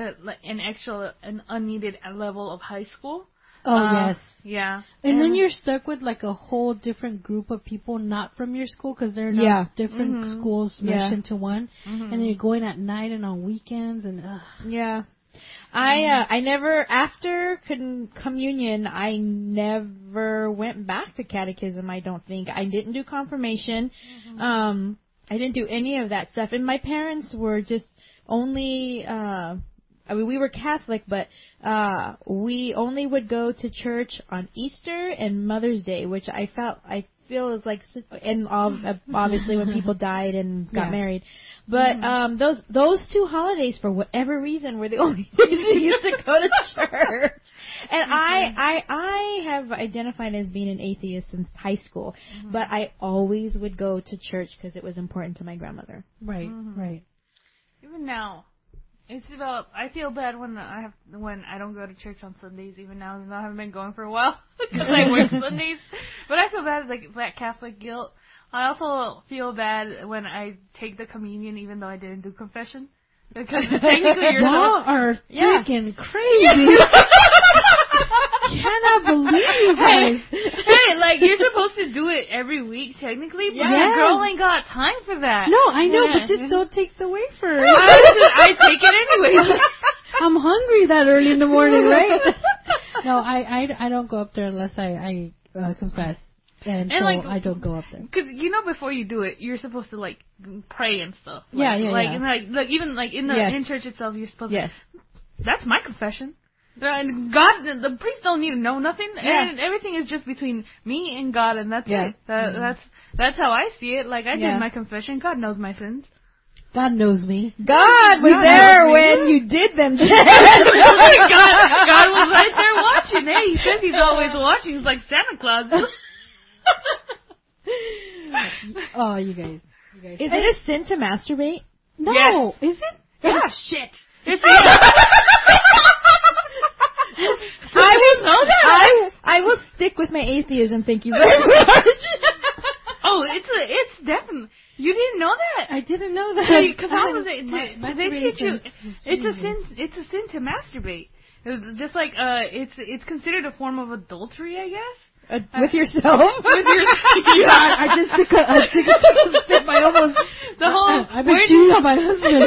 an unneeded level of high school. Oh, yes. Yeah. And then you're stuck with like a whole different group of people not from your school because they're not different schools meshed into one. And then you're going at night and on weekends and Yeah. I never, after communion, I never went back to catechism, I don't think. I didn't do confirmation. I didn't do any of that stuff. And my parents were just only, I mean, we were Catholic, but we only would go to church on Easter and Mother's Day, which I feel is like, and obviously when people died and got married. But those two holidays, for whatever reason, were the only days we used to go to church. And I have identified as being an atheist since high school, but I always would go to church because it was important to my grandmother. Right. Even now. I feel bad when I don't go to church on Sundays, even now, even though I haven't been going for a while, because I work Sundays. But I feel bad, like, that Catholic guilt. I also feel bad when I take the communion, even though I didn't do confession. Because technically y'all are freaking crazy. Cannot believe you guys. Hey, like, you're supposed to do it every week, technically, but your girl ain't got time for that. No, I know, but just don't take the wafer. I take it anyway. I'm hungry that early in the morning, right? No, I don't go up there unless I confess. and so like, I don't go up there. Because before you do it, you're supposed to like pray and stuff. Yeah. And even like in the in church itself, you're supposed to. That's my confession. The priest don't need to know nothing, and everything is just between me and God, and that's it. That's how I see it. Like I did my confession. God knows my sins. God knows me. God was there when you did them. God was right there watching. Hey, he says he's always watching. He's like Santa Claus. Oh, you guys. Is it a sin to masturbate? No. Yes. Is it? Yeah, shit. I will stick with my atheism. Thank you very much. Oh, it's definitely. You didn't know that? I didn't know that. Because they teach you it's a sin to masturbate. It's just like it's considered a form of adultery, I guess. With yourself? With yourself. Yeah, I just took a sip. I almost. The whole. I've been cheating on my husband.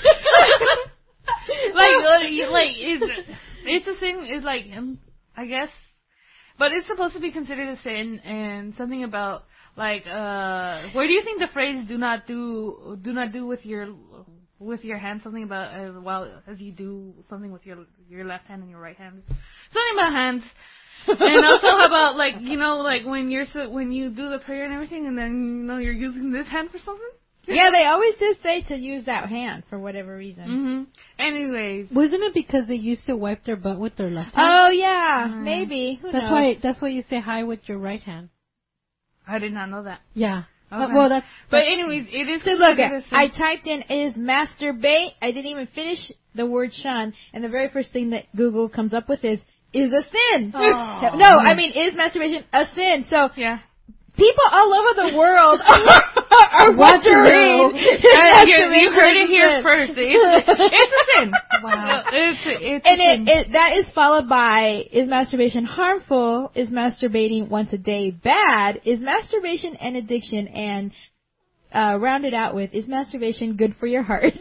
It's a sin. It's like I guess, but it's supposed to be considered a sin, and something about like where do you think the phrase "do not do with your hand" something about as you do something with your left hand and your right hand, something about hands. And also how about like when you do the prayer and everything, and then you're using this hand for something. Yeah, they always just say to use that hand for whatever reason. Mm-hmm. Anyways, wasn't it because they used to wipe their butt with their left hand? Oh yeah, maybe. Who knows? That's why you say hi with your right hand. I did not know that. Yeah. Okay. Well, But anyways, it is. So look, I typed in "is masturbate." I didn't even finish the word "shun," and the very first thing that Google comes up with is a sin. Oh. No, I mean, is masturbation a sin? So yeah. People all over the world are wondering. You heard it here first. It's a sin. Wow. It's and that is followed by, is masturbation harmful? Is masturbating once a day bad? Is masturbation an addiction? And rounded out with, is masturbation good for your heart?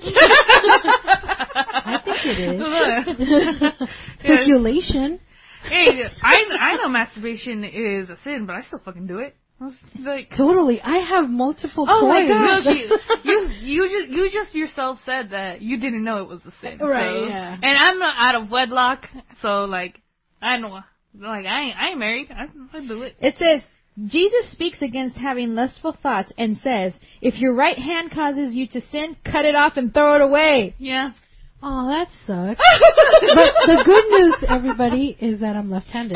I think it is. Circulation. Hey, I know masturbation is a sin, but I still fucking do it. Like, totally. I have multiple toys. My gosh. You just yourself said that you didn't know it was a sin. Right, so. yeah. And I'm not out of wedlock, so like, I know, like, I ain't married. I do it. It says, Jesus speaks against having lustful thoughts and says, if your right hand causes you to sin, cut it off and throw it away. Yeah. Oh, that sucks. But the good news, everybody, is that I'm left-handed.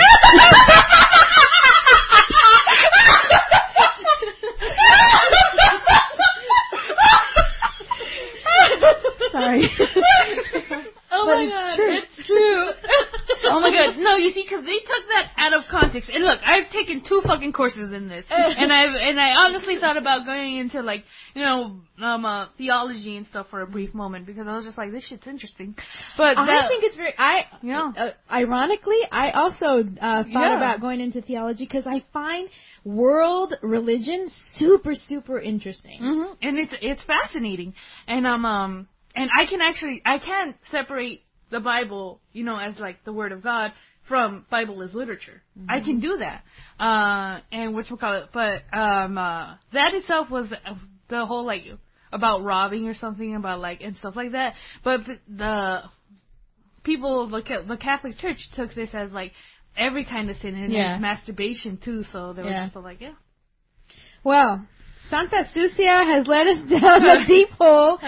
Sorry. Oh my God, it's true. Oh my God, no, you see, because they took that out of context. And look, I've taken 2 fucking courses in this, and I honestly thought about going into like theology and stuff for a brief moment because I was just like, this shit's interesting. But I think it's very. Ironically, I also thought about going into theology because I find world religion super interesting. Mm-hmm. And it's fascinating, and and I can separate the Bible, as like the Word of God from Bible as literature. Mm-hmm. I can do that. And whatchamacallit, but that itself was the whole like about robbing or something about like and stuff like that. But the people of the Catholic Church took this as like every kind of sin, and there's masturbation too. So they were just like, Well, Santa Sucia has led us down a deep hole.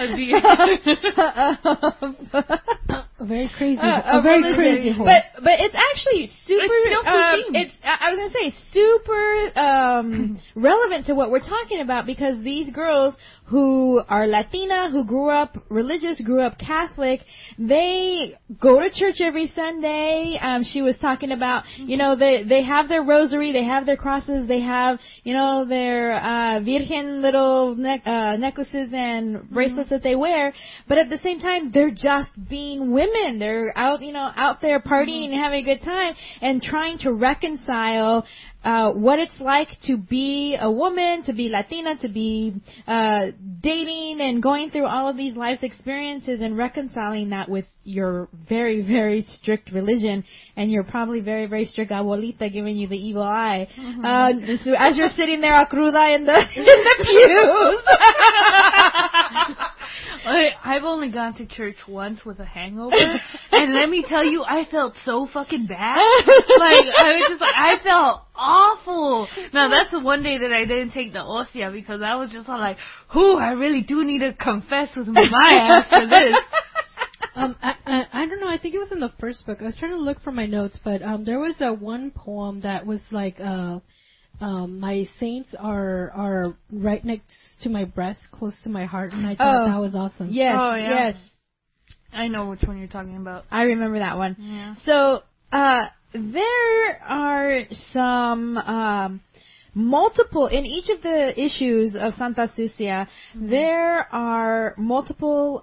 A very crazy hole. But it's actually super. I was gonna say super relevant to what we're talking about because these girls who are Latina, who grew up religious, grew up Catholic, they go to church every Sunday. She was talking about, they have their rosary, they have their crosses, they have, their Virgin little necklaces and bracelets that they wear. But at the same time, they're just being women. They're out, out there partying laughing and having a good time and trying to reconcile what it's like to be a woman, to be Latina, to be dating and going through all of these life's experiences and reconciling that with your very, very strict religion and your probably very, very strict abuelita giving you the evil eye. So as you're sitting there, cruda in the pews. I've only gone to church once with a hangover, and let me tell you, I felt so fucking bad. I felt awful. Now, that's the one day that I didn't take the hostia, because I was just all like, I really do need to confess with my ass for this. I don't know. I think it was in the first book. I was trying to look for my notes, but there was one poem that was like, my saints are right next to my breast, close to my heart, and I thought that was awesome. Yes, yes. I know which one you're talking about. I remember that one. Yeah. So, there are some multiple, in each of the issues of Santa Sucia, there are multiple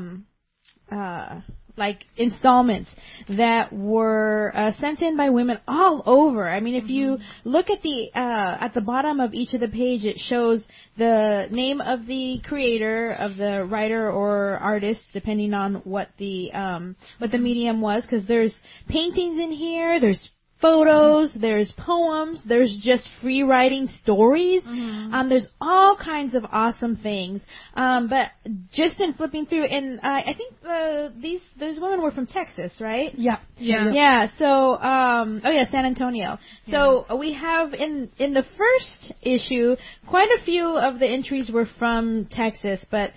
installments that were sent in by women all over. I mean, if you look at the bottom of each of the page, it shows the name of the creator, of the writer or artist, depending on what the medium was, because there's paintings in here, there's photos, there's poems, there's just free writing stories. There's all kinds of awesome things. But just in flipping through, and I think those women were from Texas, right? Yeah. Yeah. So, San Antonio. So we have in the first issue, quite a few of the entries were from Texas, but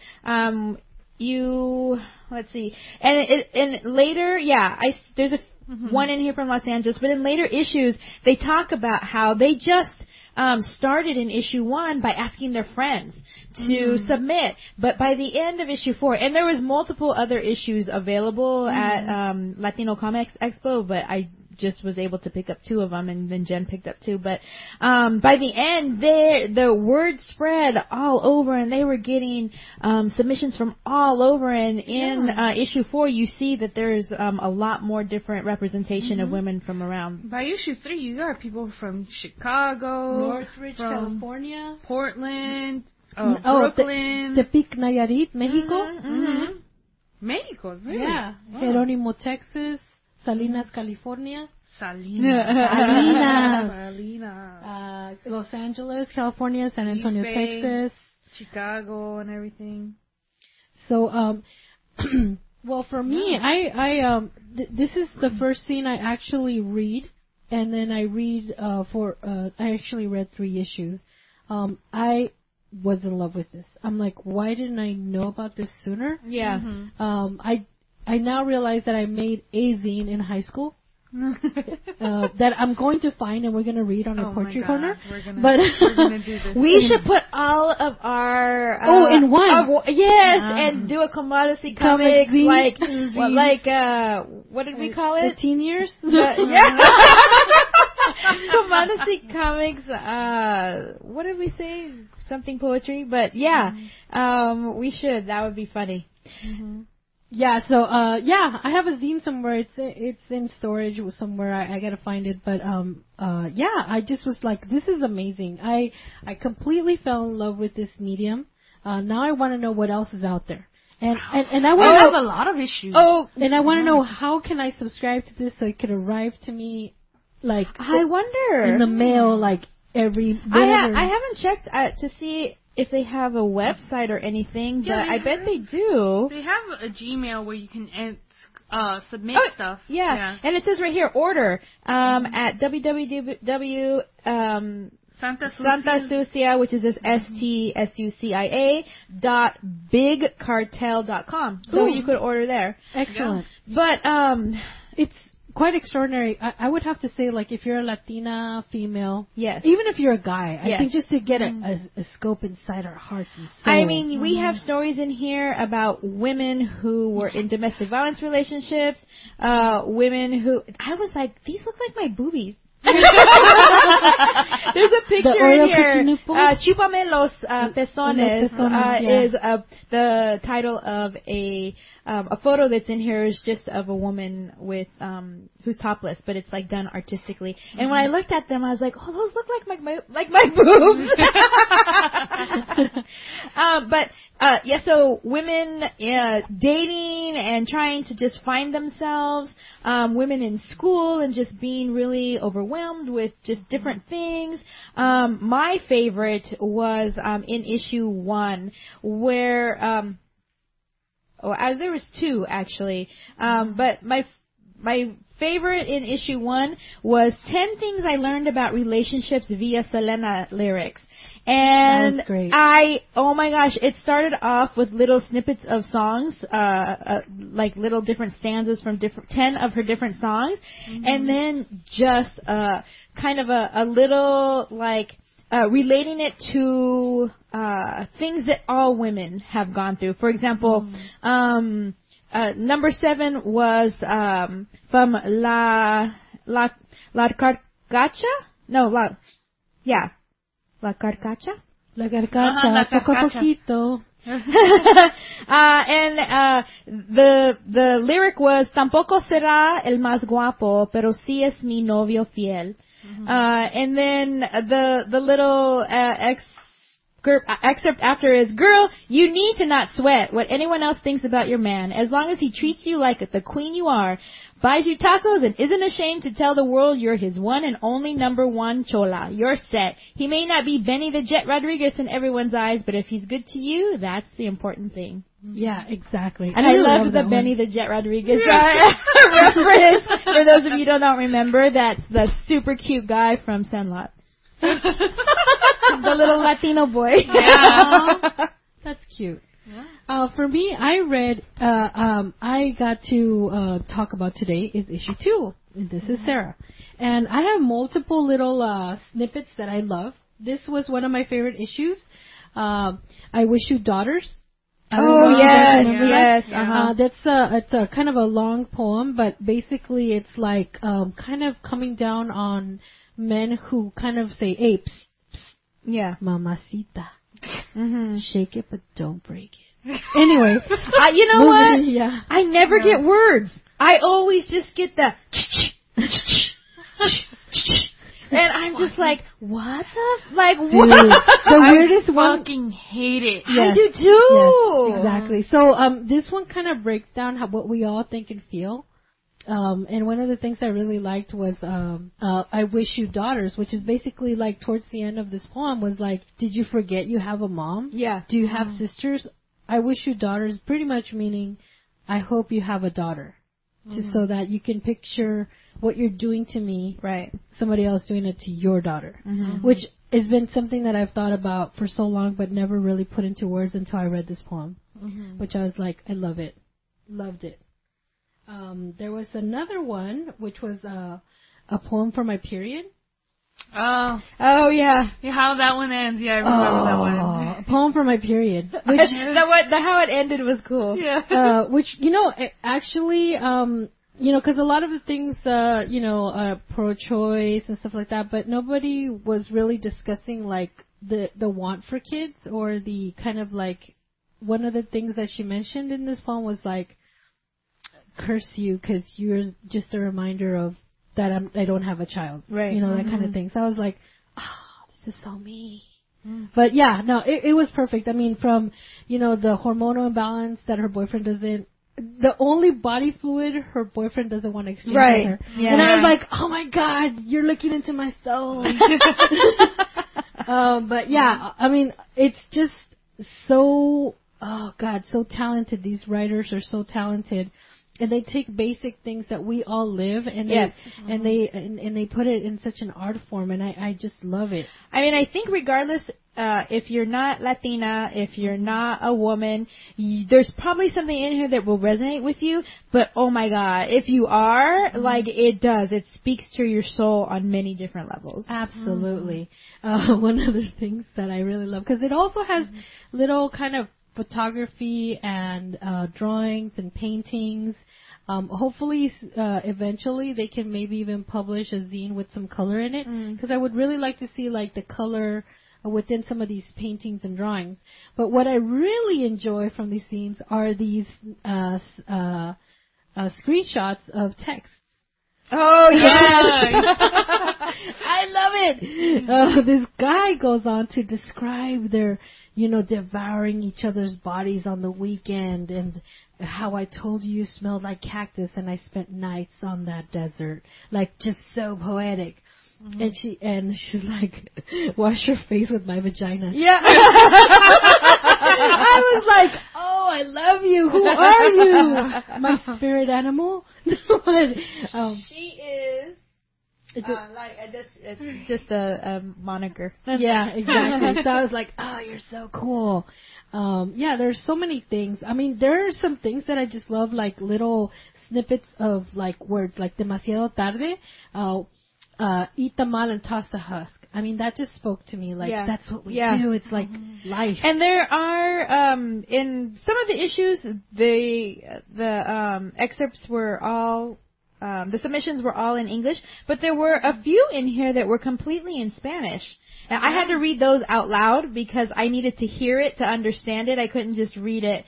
let's see, and later, there's one in here from Los Angeles, but in later issues, they talk about how they just started in issue 1 by asking their friends to submit, but by the end of issue 4, and there was multiple other issues available at Latino Comics Expo, but I just was able to pick up 2 of them, and then Jen picked up 2. But by the end, the word spread all over, and they were getting submissions from all over. And in issue 4, you see that there's a lot more different representation of women from around. By issue 3, you got people from Chicago, Northridge, California, Portland, Brooklyn, Tepic, Nayarit, Mexico. Mexico, really? Yeah. Jerónimo, Texas. Salinas, California. Salinas. Los Angeles, California. San Antonio, Texas. Chicago and everything. So, well, for me, this is the first scene I actually read, and then I read I actually read 3 issues. I was in love with this. I'm like, why didn't I know about this sooner? Yeah. I now realize that I made a zine in high school that I'm going to find and we're going to read on our Poetry Corner. We're gonna do this. We should put all of our in one. And do a commodity comics what did we call it? The teen years. Commodity comics. What did we say? Something poetry, but we should. That would be funny. Yeah, so I have a zine somewhere. It's in storage somewhere. I gotta find it, but I just was like, this is amazing. I completely fell in love with this medium. Now I want to know what else is out there, and I want to have a lot of issues. And I want to know how can I subscribe to this so it could arrive to me, like I wonder in the mail, like every. I haven't checked to see if they have a website or anything, but I bet they do. They have a Gmail where you can submit stuff. Yeah, and it says right here, order at www. Santa Sucia, which is this STSUCIA.bigcartel.com. So you could order there. Excellent. Yeah. But it's quite extraordinary. I would have to say, like, if you're a Latina female, yes, even if you're a guy, I think just to get a scope inside our hearts and souls. I mean, we have stories in here about women who were in domestic violence relationships, women who, I was like, these look like my boobies. There's a picture in here. Chúpame los pezones is the title of a photo that's in here is just of a woman with who's topless, but it's like done artistically. And when I looked at them, I was like, oh, those look like my boobs. But so women dating and trying to just find themselves, women in school and just being really overwhelmed with just different things. My favorite was in issue 1 where there was 2 actually, but my favorite in issue 1 was 10 things I learned about relationships via Selena lyrics. And that was great. Oh my gosh, it started off with little snippets of songs, like little different stanzas from 10 of her different songs, and then just kind of a little like relating it to things that all women have gone through. For example, number 7 was from La Carcacha? No, La Carcacha? La Carcacha, poco a poquito. And the lyric was Tampoco será el más guapo, pero sí es mi novio fiel. And then the little excerpt after is, girl, you need to not sweat what anyone else thinks about your man. As long as he treats you like the queen you are, buys you tacos, and isn't ashamed to tell the world you're his one and only number 1 chola. You're set. He may not be Benny the Jet Rodriguez in everyone's eyes, but if he's good to you, that's the important thing. Yeah, exactly. And I love the Benny the Jet Rodriguez reference. For those of you who don't remember, that's the super cute guy from Sandlot. The little Latino boy. Yeah. That's cute. Yeah. For me, I read, I got to talk about today is issue 2. And this is Sarah. And I have multiple little snippets that I love. This was one of my favorite issues. I Wish You Daughters. Oh, yes. It's a kind of a long poem, but basically it's like kind of coming down on men who kind of say, hey, psst, psst, yeah, mamacita. Shake it, but don't break it. Anyway. You know what? Yeah. I never get words. I always just get the and I'm just like, what the? Like, Dude, what? The weirdest one. I fucking hate it. Yes. I do too. Yes, exactly. So, this one kind of breaks down what we all think and feel. And one of the things I really liked was, I Wish You Daughters, which is basically like towards the end of this poem was like, did you forget you have a mom? Yeah. Do you have sisters? I wish you daughters, pretty much meaning, I hope you have a daughter. Just so that you can picture what you're doing to me, right? Somebody else doing it to your daughter, which has been something that I've thought about for so long, but never really put into words until I read this poem, which I was like, I love it, loved it. There was another one, which was a poem for my period. Oh yeah. How that one ends? Yeah, I remember that one. A poem for my period. Which how it ended was cool. Yeah. Which actually, because a lot of the things, pro-choice and stuff like that, but nobody was really discussing like the want for kids or the kind of like one of the things that she mentioned in this poem was like, curse you because you're just a reminder of that I don't have a child, right? That kind of thing. So I was like, this is so me. But yeah, no, it was perfect. I mean, from the hormonal imbalance that her boyfriend doesn't. The only body fluid her boyfriend doesn't want to exchange with her. Yeah. And I was like, oh my God, you're looking into my soul. But yeah, I mean, it's just so, oh God, so talented. These writers are so talented. And they take basic things that we all live and they put it in such an art form, and I just love it. I mean, I think regardless if you're not Latina, if you're not a woman, there's probably something in here that will resonate with you. But oh my God, if you are, like it does, it speaks to your soul on many different levels. Absolutely. One of the things that I really love, because it also has little kind of photography and drawings and paintings. Hopefully, eventually they can maybe even publish a zine with some color in it, because I would really like to see like the color within some of these paintings and drawings. But what I really enjoy from these scenes are these screenshots of texts. Oh yeah, I love it. This guy goes on to describe their, devouring each other's bodies on the weekend, and how I told you smelled like cactus, and I spent nights on that desert. Like, just so poetic. Mm-hmm. And she's like, wash your face with my vagina. Yeah. I was like, oh, I love you. Who are you? My spirit animal? She is just a moniker. Yeah, exactly. So I was like, oh, you're so cool. There's so many things. I mean, there are some things that I just love, like little snippets of like words, like demasiado tarde, eat the mal and toss the husk. I mean, that just spoke to me. Like, that's what we do. It's like life. And there are, in some of the issues, the excerpts were all, the submissions were all in English, but there were a few in here that were completely in Spanish. Now, I had to read those out loud because I needed to hear it to understand it. I couldn't just read it.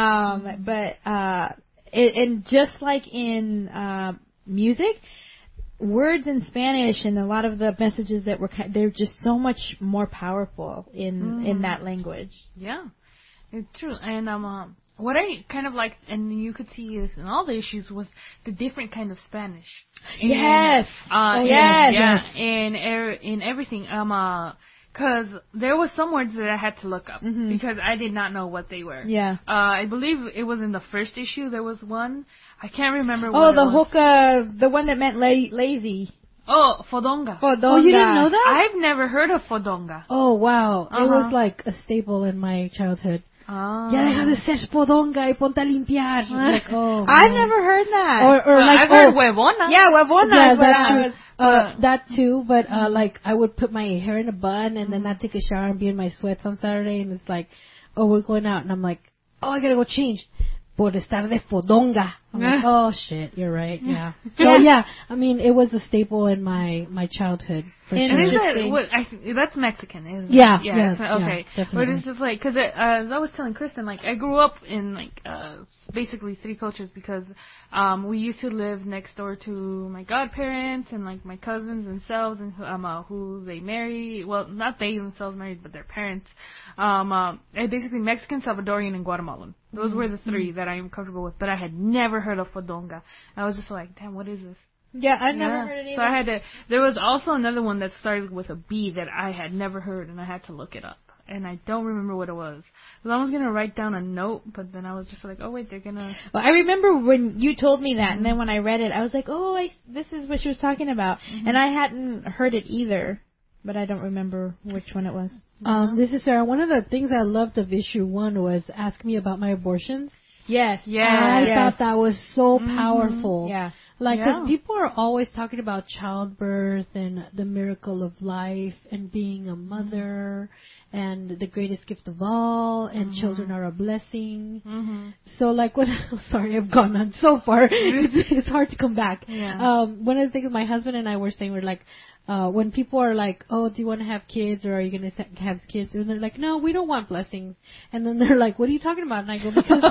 And just like in music, words in Spanish and a lot of the messages that they're just so much more powerful in that language. Yeah, it's true. And what I kind of liked, and you could see this in all the issues, was the different kind of Spanish. Yes. Yes. In everything. Because there was some words that I had to look up because I did not know what they were. Yeah. I believe it was in the first issue. There was one. I can't remember what it was. Hookah, the one that meant lazy. Oh, fodonga. Oh, you didn't know that? I've never heard of fodonga. Oh, wow. It was like a staple in my childhood. Ya deja de ser fodonga y ponte a limpiar. Like, I've never heard that. Or like, I've heard huevona. Yeah, huevona. Yeah, that too, but like I would put my hair in a bun and then I'd take a shower and be in my sweats on Saturday, and it's like, oh, we're going out, and I'm like, oh, I gotta go change. Por estar de fodonga. I'm like, oh shit, you're right, yeah. So yeah, I mean, it was a staple in my childhood. For sure. That's Mexican, isn't it? Yeah. Okay. But it's just like, because as I was telling Kristen, like, I grew up in like basically three cultures because we used to live next door to my godparents and like my cousins themselves and who they marry. Well, not they themselves married, but their parents. Basically Mexican, Salvadorian, and Guatemalan. Those were the three that I am comfortable with. But I had never heard of fodonga. I was just like, damn, what is this? Yeah, I never heard it either. So I had to. There was also another one that started with a B that I had never heard, and I had to look it up. And I don't remember what it was. I was going to write down a note, but then I was just like, oh, wait, they're going to... Well, I remember when you told me that, and then when I read it, I was like, oh, this is what she was talking about. And I hadn't heard it either, but I don't remember which one it was. This is Sarah. One of the things I loved of issue 1 was Ask Me About My Abortions. Yes. I thought that was so powerful. Yeah. Like, because people are always talking about childbirth and the miracle of life and being a mother and the greatest gift of all, and children are a blessing. So, like, sorry, I've gone on so far. It's hard to come back. Yeah. One of the things my husband and I were saying, we're like, when people are like, oh, do you want to have kids, or are you going to have kids? And they're like, no, we don't want blessings. And then they're like, what are you talking about? And I go, because...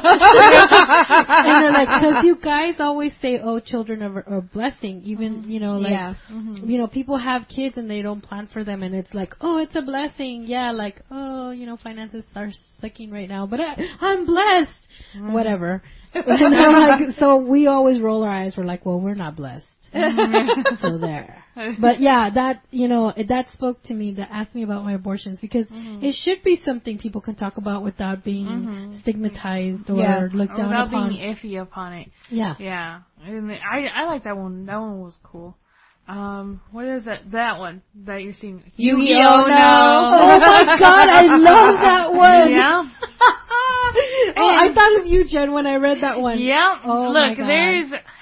and they're like, because you guys always say, oh, children are a blessing. Even, people have kids and they don't plan for them, and it's like, oh, it's a blessing. Yeah, like, oh, finances are sucking right now, but I'm blessed. Whatever. And I'm like, so we always roll our eyes. We're like, well, we're not blessed. So there. But yeah, that, that spoke to me, that asked me about my abortions, because it should be something people can talk about without being stigmatized or looked down without upon. Without being iffy upon it. Yeah. Yeah. And I like that one. That one was cool. What is that one that you're seeing? Yu-Gi-Oh! No. Oh my god, I love that one. Yeah. I thought of you, Jen, when I read that one. Yeah. Oh, look, there's...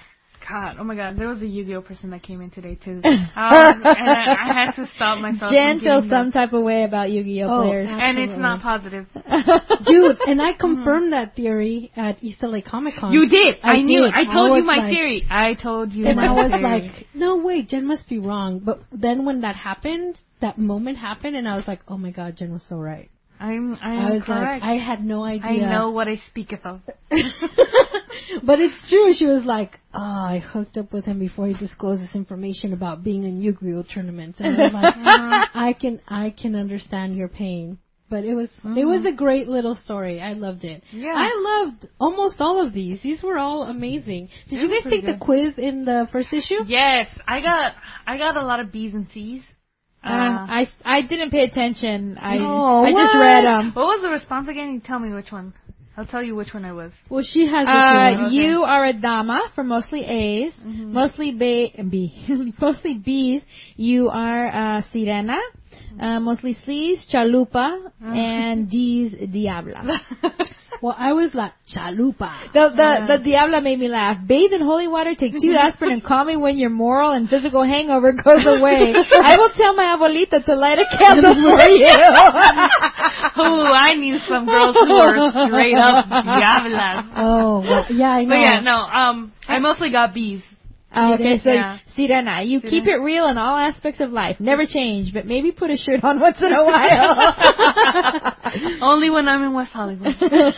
God, oh my God, there was a Yu-Gi-Oh person that came in today too. And I had to stop myself. Jen feels some type of way about Yu-Gi-Oh players. And it's not positive. Dude, and I confirmed that theory at East LA Comic Con. You did. I knew did. it. I told you my like, theory. I told you and my I was theory. like, no, wait, Jen must be wrong. But then when that happened, that moment happened, and I was like, oh my God, Jen was so right. I was correct. like, I had no idea. I know what I speaketh of. But it's true. She was like, oh, I hooked up with him before he disclosed this information about being in Yu-Gi-Oh tournaments. And I was like, I can understand your pain. But it was a great little story. I loved it. Yeah. I loved almost all of these. These were all amazing. Did you guys take the quiz in the first issue? Yes, I got a lot of B's and C's. I didn't pay attention. I what? just read them. What was the response again? You tell me which one. I'll tell you which one I was. Well, she has this one. You are a dama for mostly A's, mostly mostly B's. You are sirena, mostly C's, chalupa, and D's, diabla. Well, I was like, chalupa. The diabla made me laugh. Bathe in holy water, take 2 aspirin, and call me when your moral and physical hangover goes away. I will tell my abuelita to light a candle for you. Oh, I knew some girls who were straight up diablas. Oh, well, yeah, I know. But yeah, no, I mostly got B's. Oh, okay, so Yeah. Sirena, you keep it real in all aspects of life. Never change, but maybe put a shirt on once in a while. Only when I'm in West Hollywood.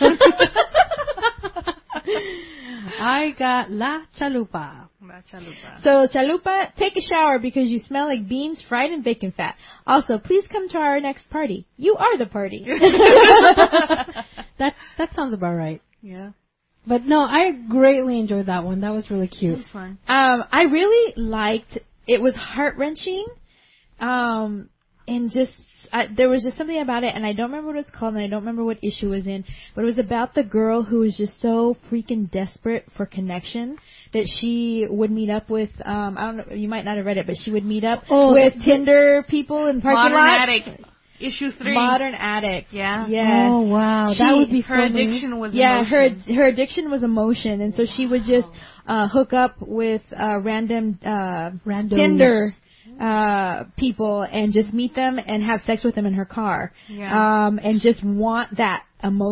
I got La Chalupa. So, chalupa, take a shower because you smell like beans fried in bacon fat. Also, please come to our next party. You are the party. That sounds about right. Yeah. But no, I greatly enjoyed that one. That was really cute. It's fun. I really liked, it was heart-wrenching, and just, there was just something about it, and I don't remember what it was called, and I don't remember what issue it was in, but it was about the girl who was just so freaking desperate for connection that she would meet up with, I don't know, you might not have read it, but she would meet up with Tinder people in parking Modern lots. Addict. Issue 3. Modern Addict. Yeah. Yes. Oh, wow. That would be her so addiction was Yeah, emotion. her addiction was emotion, and so she would just hook up with random Tinder people and just meet them and have sex with them in her car. Yeah. And just want that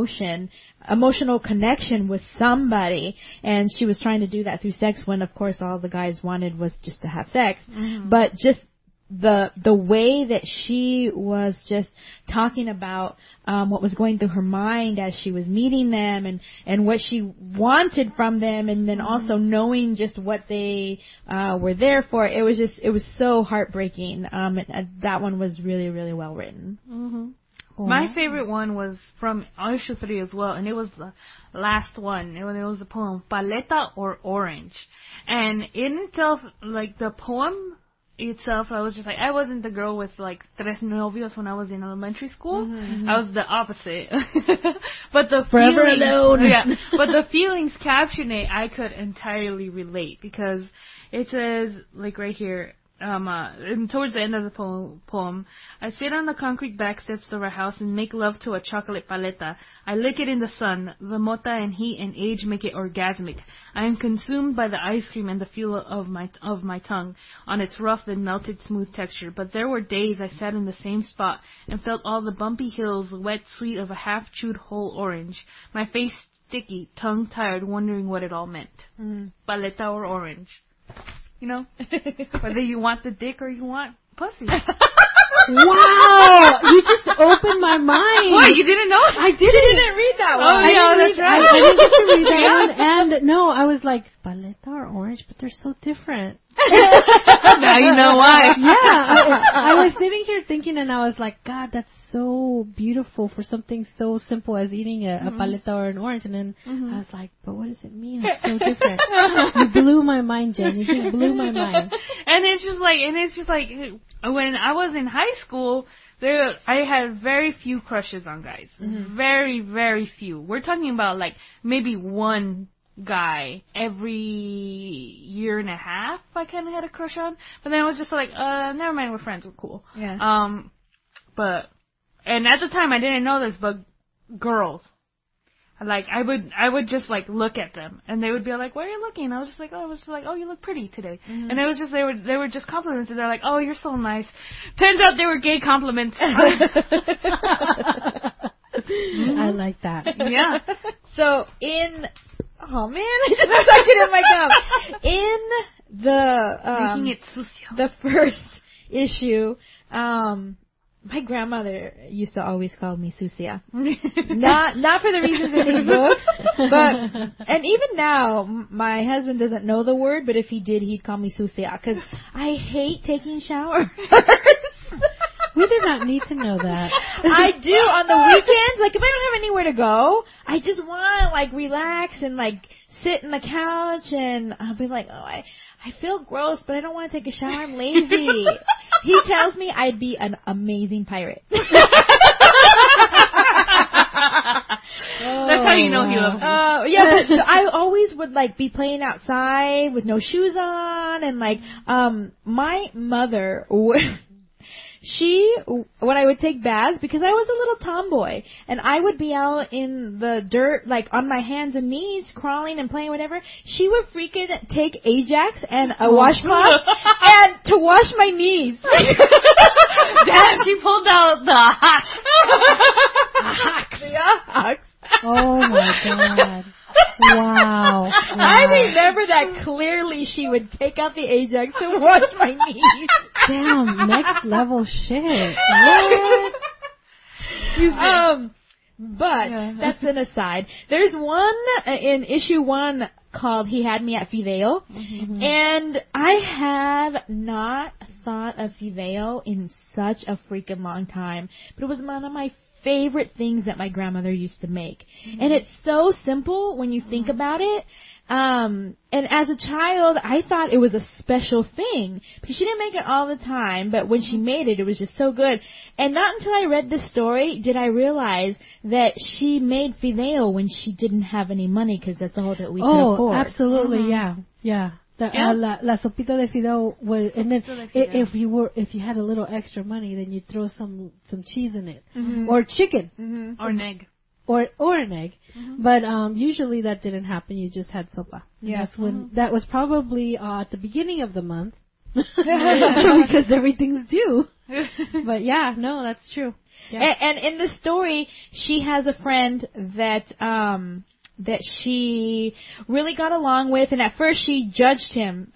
emotional connection with somebody, and she was trying to do that through sex when, of course, all the guys wanted was just to have sex. But just the way that she was just talking about what was going through her mind as she was meeting them and what she wanted from them, and then also knowing just what they were there for. It was so heartbreaking. And that one was really, really well written. My favorite one was from issue 3 as well, and it was the last one. It was the poem Paleta or Orange, and in itself, like the poem itself, I was just like, I wasn't the girl with like tres novios when I was in elementary school. I was the opposite. But the Forever feelings, alone. Yeah, but the feelings caption it, I could entirely relate, because it says, like right here, and towards the end of the poem, I sit on the concrete back steps of our house and make love to a chocolate paleta. I lick it in the sun. The mota and heat and age make it orgasmic. I am consumed by the ice cream and the feel of my tongue on its rough and melted smooth texture. But there were days I sat in the same spot and felt all the bumpy hills, wet sweet of a half-chewed whole orange. My face sticky, tongue tired, wondering what it all meant. Paleta or orange. You know, whether you want the dick or you want pussy. Wow! You just opened my mind. What? You didn't know? I didn't. She didn't read that one. Oh, yeah, that's right. I didn't get to read that one. And no, I was like, paleta or orange, but they're so different. Now you know why. Yeah, I was sitting here thinking, and I was like, God, that's so beautiful for something so simple as eating a paleta or an orange. And then I was like, but what does it mean? It's so different. You blew my mind, Jen. You just blew my mind. And it's just like when I was in high school, I had very few crushes on guys. Very, very few. We're talking about like maybe one guy every year and a half I kind of had a crush on. But then I was just like, never mind, we're friends, we're cool. Yeah. And at the time I didn't know this, but girls. like I would just like look at them, and they would be like, "Why are you looking?" I was just like, "Oh, you look pretty today," and it was just they were just compliments, and they're like, "Oh, you're so nice." Turns out they were gay compliments. I like that. Yeah. So oh man, I just stuck it in my gum. In Making it sucio. the first issue, my grandmother used to always call me Susia. Not for the reasons in these books, and even now, my husband doesn't know the word, but if he did, he'd call me Susia, because I hate taking showers. We do not need to know that. I do on the weekends. Like, if I don't have anywhere to go, I just want to, like, relax and, like, sit in the couch, and I'll be like, oh, I feel gross, but I don't want to take a shower. I'm lazy. He tells me I'd be an amazing pirate. That's how you know he loves you. Yeah, but I always would, like, be playing outside with no shoes on, and, like, my mother when I would take baths, because I was a little tomboy, and I would be out in the dirt, like, on my hands and knees, crawling and playing whatever, she would freaking take Ajax and a washcloth and to wash my knees. Damn, she pulled out the hot. Hawks. Oh my God. Wow. I remember that clearly. She would take out the Ajax and wash my knees. Damn, next level shit. What? But that's an aside. There's one in issue 1 called He Had Me at Fideo, and I have not thought of Fideo in such a freaking long time, but it was one of my favorite things that my grandmother used to make. And it's so simple when you think about it. And as a child, I thought it was a special thing, because she didn't make it all the time, but when she made it, it was just so good. And not until I read this story did I realize that she made fideo when she didn't have any money, because that's all that we could afford. Oh, absolutely, yeah. La sopita de fideo was, and then if you had a little extra money, then you'd throw some cheese in it, or chicken, or an egg, or an egg. But usually that didn't happen. You just had sopa. Yeah, that's when that was probably at the beginning of the month, because everything's due. But yeah, no, that's true. Yeah. And in the story, she has a friend that she really got along with, and at first she judged him,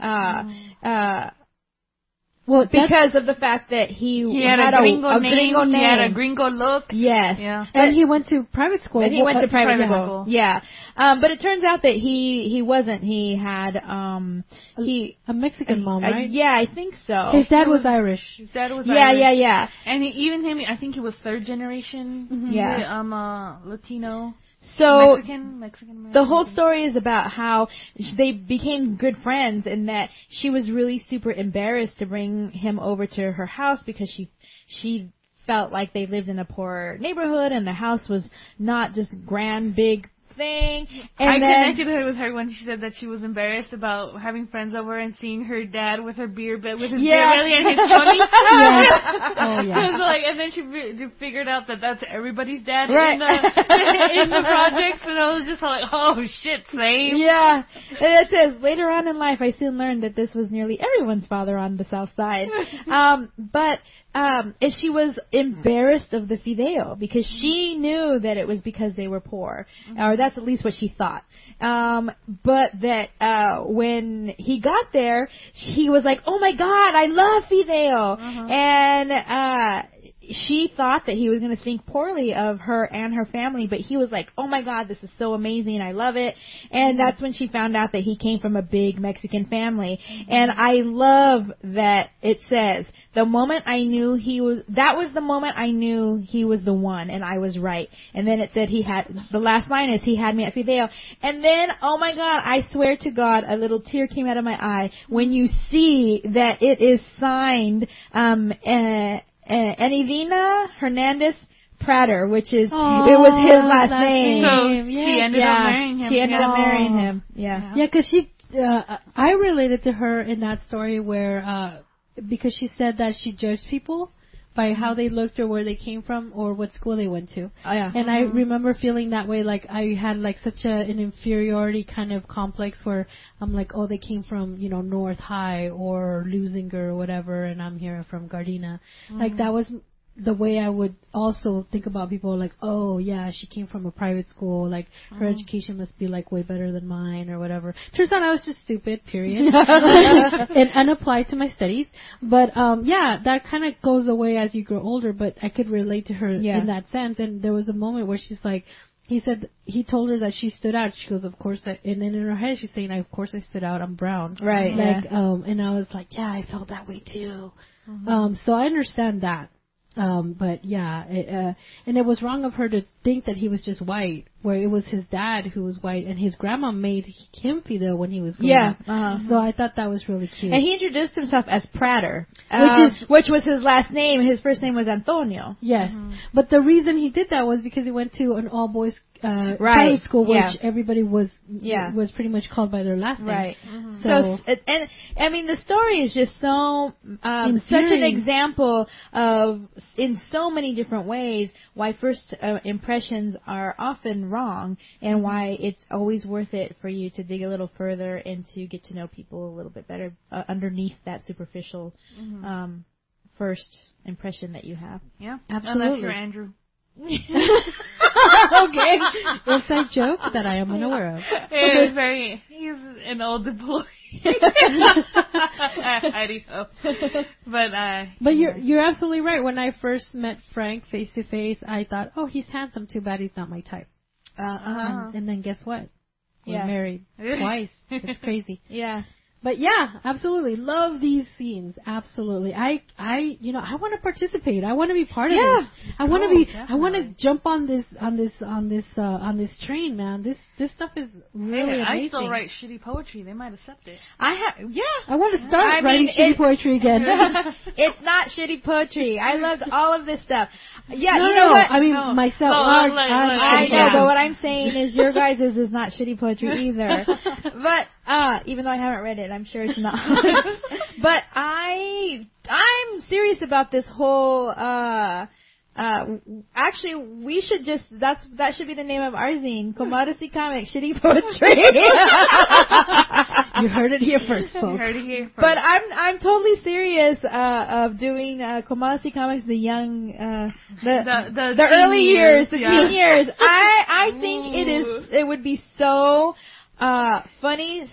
well, because of the fact that he had a gringo name, he had a gringo look. Yes. Yeah. And he went to private school. And he went to private school. Yeah. But it turns out that he wasn't. He had, a Mexican mom, right? Yeah, I think so. His dad was Irish. His dad was Irish. Yeah. And I think he was third generation. Yeah. Latino. So Mexican. The whole story is about how they became good friends, and that she was really super embarrassed to bring him over to her house, because she felt like they lived in a poor neighborhood and the house was not just grand big thing. And I connected with her when she said that she was embarrassed about having friends over and seeing her dad with her beer with his beer belly and his choni. Oh yeah. So like, and then she figured out that that's everybody's dad Right. in the projects, and I was just like, oh shit, same. Yeah. And it says, later on in life, I soon learned that this was nearly everyone's father on the south side. And she was embarrassed of the fideo, because she knew that it was because they were poor, or that's at least what she thought. But that when he got there, he was like, "Oh my God, I love fideo," and she thought that he was going to think poorly of her and her family, but he was like, "Oh my God, this is so amazing, I love it." And that's when she found out that he came from a big Mexican family. And I love that it says, the moment I knew that was the moment I knew he was the one, and I was right. And then it said the last line is, he had me at fideo. And then, oh my God, I swear to God, a little tear came out of my eye when you see that it is signed, Anivina Hernandez Prater, which is, it was his last name. So she ended up marrying him. She ended up marrying him. Yeah. Yeah, because I related to her in that story where, because she said that she judged people by how they looked or where they came from or what school they went to. Oh, yeah. And I remember feeling that way, like I had like such an inferiority kind of complex where I'm like, oh, they came from, North High or Lusinger or whatever, and I'm here from Gardena. Like that was the way I would also think about people, like, oh yeah, she came from a private school, like her education must be like way better than mine or whatever. Turns out I was just stupid, period, and unapplied to my studies. But yeah, that kind of goes away as you grow older. But I could relate to her in that sense. And there was a moment where she's like, he told her that she stood out. She goes, of course, and then in her head she's saying, of course I stood out. I'm brown, right? Like, and I was like, yeah, I felt that way too. So I understand that. But yeah, and it was wrong of her to think that he was just white, where it was his dad who was white, and his grandma made him fidel when he was growing up. So I thought that was really cute. And he introduced himself as Prater, which was his last name. His first name was Antonio. Yes, but the reason he did that was because he went to an all-boys private school, which everybody was pretty much called by their last name. Right. So and I mean, the story is just so such an example of, in so many different ways, why first impressions are often wrong, and why it's always worth it for you to dig a little further and to get to know people a little bit better underneath that superficial first impression that you have. Yeah, absolutely. Unless you're Andrew. Okay. Inside joke that I am unaware of. He's an old employee. I do hope. But you're absolutely right. When I first met Frank face to face, I thought, oh, he's handsome. Too bad he's not my type. And then guess what? We're married twice. It's crazy. Yeah. But yeah, absolutely. Love these scenes. Absolutely. I want to participate. I want to be part of it. I want to jump on this train, man. This stuff is really amazing. I still write shitty poetry. They might accept it. I want to start writing shitty poetry again. It's not shitty poetry. I loved all of this stuff. Yeah, no, you know what? I mean, myself. I know, but what I'm saying is your guys' is not shitty poetry either. But even though I haven't read it, I'm sure it's not. But I'm serious about this whole. Actually, we should just that should be the name of our zine, Commodity Comics, Shitty Poetry. You heard it here first, folks. You heard it here first. But I'm totally serious of doing Commodity Comics, the young the early years, the teen years. I think it would be so funny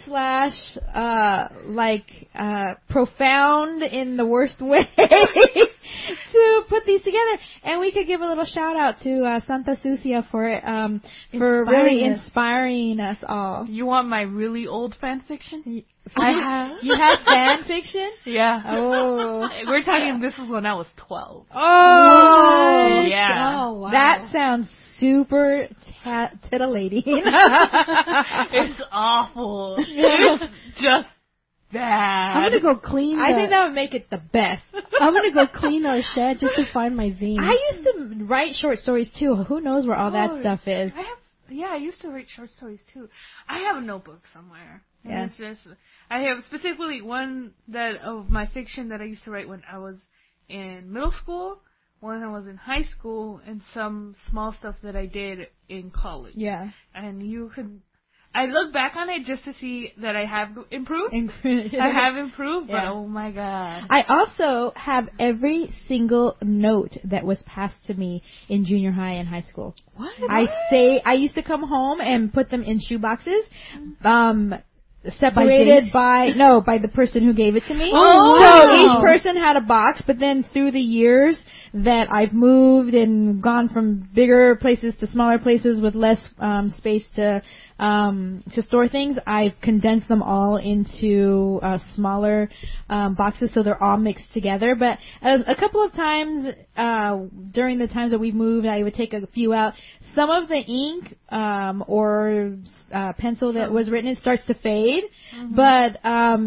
/ profound in the worst way to put these together. And we could give a little shout out to Santa Sucia for really inspiring us all. You want my really old fan fiction? You have fan fiction? Yeah. Oh. We're talking, this is when I was 12. Oh. Yeah. Oh, wow. That sounds super titillating. It's awful. It's just bad. I'm gonna go clean. I think that would make it the best. I'm gonna go clean our shed just to find my zine. I used to write short stories too. Who knows where all that stuff is? I used to write short stories too. I have a notebook somewhere. Yeah. It's just, I have specifically one of my fiction that I used to write when I was in middle school, when I was in high school, and some small stuff that I did in college. Yeah. And I look back on it just to see that I have improved. I have improved, but oh my god. I also have every single note that was passed to me in junior high and high school. What? I used to come home and put them in shoe boxes. Separated by the person who gave it to me. Oh, so wow. each person had a box, but then through the years that I've moved and gone from bigger places to smaller places with less space to store things, I've condensed them all into smaller boxes, so they're all mixed together. But a couple of times during the times that we've moved, I would take a few out. Some of the ink or pencil that was written, it starts to fade. Mm-hmm. But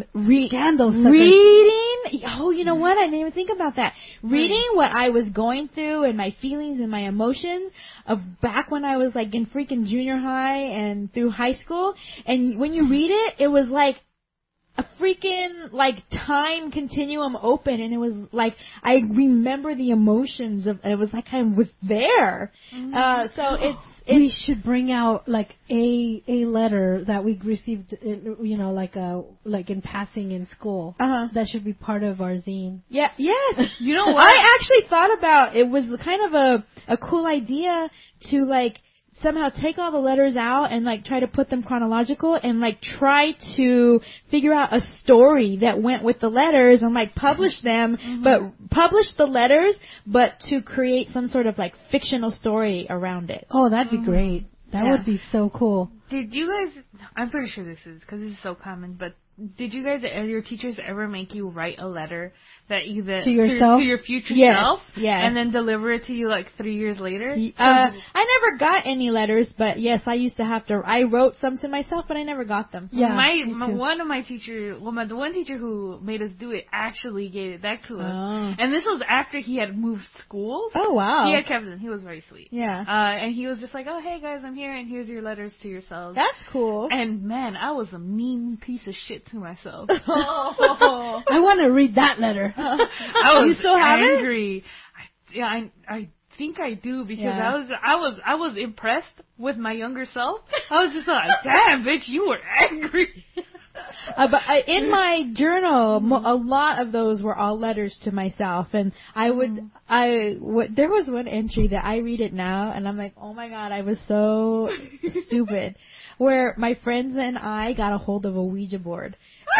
reading, you know what? I didn't even think about that. Reading what I was going through and my feelings and my emotions of back when I was like in freaking junior high and through high school, and when you read it, it was like a freaking like time continuum open, and it was like I remember the emotions of it was like I was there. So we should bring out like a letter that we received, like in passing in school. That should be part of our zine. Yeah. Yes. You know what? I actually thought about it was kind of a cool idea to like somehow take all the letters out and like try to put them chronological and like try to figure out a story that went with the letters and like publish them, but publish the letters, but to create some sort of like fictional story around it. Oh, that'd be great. That would be so cool. Did you guys, I'm pretty sure this is, because this is so common, but did you guys, your teachers ever make you write a letter that either to yourself, to your future self, and then deliver it to you like 3 years later? I never got any letters, but yes, I used to have to. I wrote some to myself, but I never got them. Yeah, the one teacher who made us do it actually gave it back to us, and this was after he had moved schools. Oh wow! He had kept them. He was very sweet. Yeah, and he was just like, "Oh hey guys, I'm here, and here's your letters to yourselves." That's cool. And man, I was a mean piece of shit to myself. I want to read that letter. I was you still have angry. I think I do because I was impressed with my younger self. I was just like, damn, bitch, you were angry. But in my journal, a lot of those were all letters to myself, and there was one entry that I read it now, and I'm like, oh my god, I was so stupid. Where my friends and I got a hold of a Ouija board,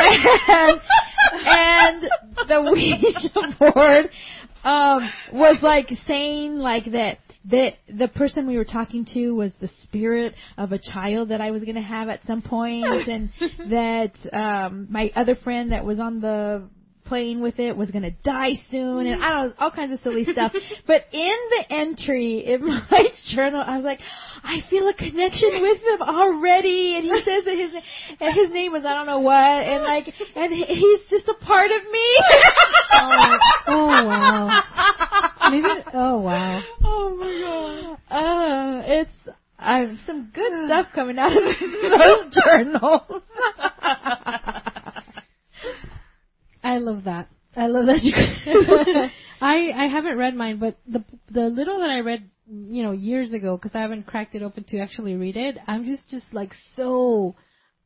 and the Ouija board was like saying like that the person we were talking to was the spirit of a child that I was going to have at some point, and that my other friend that was on the playing with it was going to die soon, and I don't know, all kinds of silly stuff. But in the entry in my journal, I was like, I feel a connection with him already, and he says that his name was I don't know what, and he's just a part of me. Oh wow! Oh wow! Oh my god! It's some good stuff coming out of those journals. I love that. I love that you I haven't read mine, but the little that I read, years ago, because I haven't cracked it open to actually read it, I'm just like so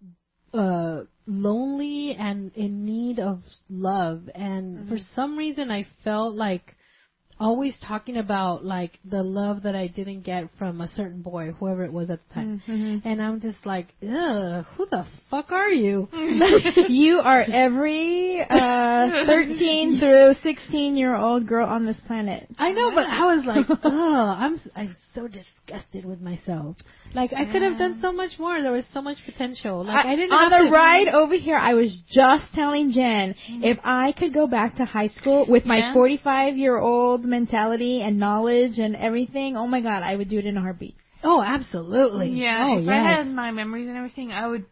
lonely and in need of love, and for some reason I felt like always talking about like the love that I didn't get from a certain boy, whoever it was at the time. And I'm just like, ugh, who the fuck are you? You are every 13 through 16-year-old girl on this planet. I know, but I was like, ugh, I'm so disgusted with myself. Like, I could have done so much more. There was so much potential. Like, I didn't on have the to ride over here, I was just telling Jen, if I could go back to high school with my 45-year-old mentality and knowledge and everything, oh my god, I would do it in a heartbeat. Oh, absolutely. Yeah, oh, if I had my memories and everything, I would.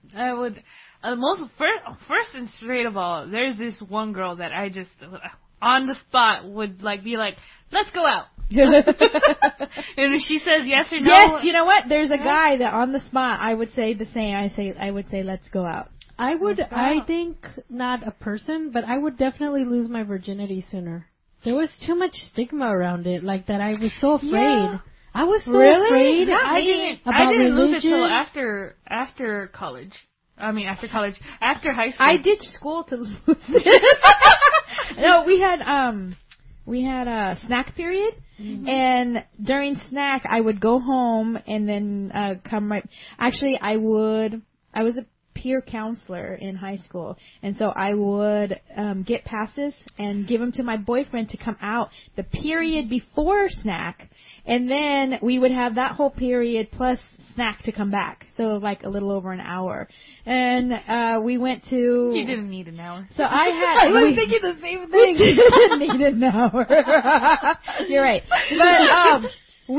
First and straight of all, there's this one girl that I just on the spot would like be like, let's go out. And if she says yes or no, yes, you know what? There's a guy that on the spot I would say the same. I would say let's go out. I think not a person, but I would definitely lose my virginity sooner. There was too much stigma around it, like that. I was so afraid. Yeah. I was so afraid. I didn't lose it till after college. I mean, after college, after high school. I ditched school to lose it. No, we had a snack period, and during snack, I would go home and then come right. Actually, I was a peer counselor in high school, and so I would get passes and give them to my boyfriend to come out the period before snack, and then we would have that whole period plus snack to come back, so like a little over an hour. And we went to. You didn't need an hour. So I was thinking the same thing. We didn't need an hour. You're right, but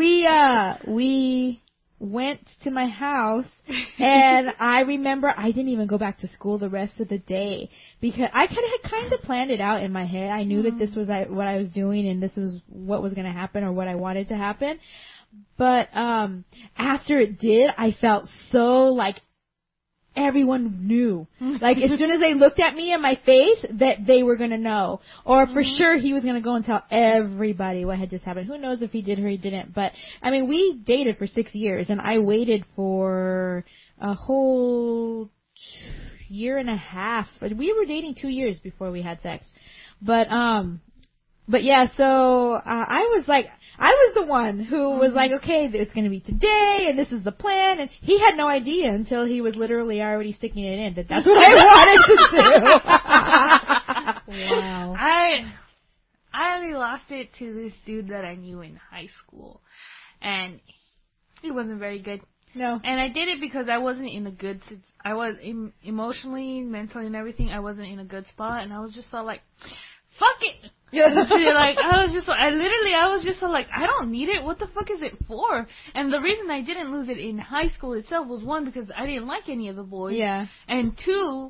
we went to my house, and I remember I didn't even go back to school the rest of the day because I kind of planned it out in my head. I knew that this was what I was doing, and this was what was going to happen or what I wanted to happen. But after it did, I felt so like everyone knew. Like, as soon as they looked at me in my face, that they were going to know. Or for sure he was going to go and tell everybody what had just happened. Who knows if he did or he didn't. But, I mean, we dated for 6 years, and I waited for a whole year and a half. But we were dating 2 years before we had sex. But yeah, so I was the one who was like, okay, it's going to be today, and this is the plan, and he had no idea until he was literally already sticking it in that that's what I wanted to do. Wow. I only lost it to this dude that I knew in high school, and he wasn't very good. No. And I did it because I wasn't in a good, I was emotionally, mentally, and everything, I wasn't in a good spot, and I was just all like, fuck it. Like, I was just like, I don't need it. What the fuck is it for? And the reason I didn't lose it in high school itself was, one, because I didn't like any of the boys. Yeah. And two,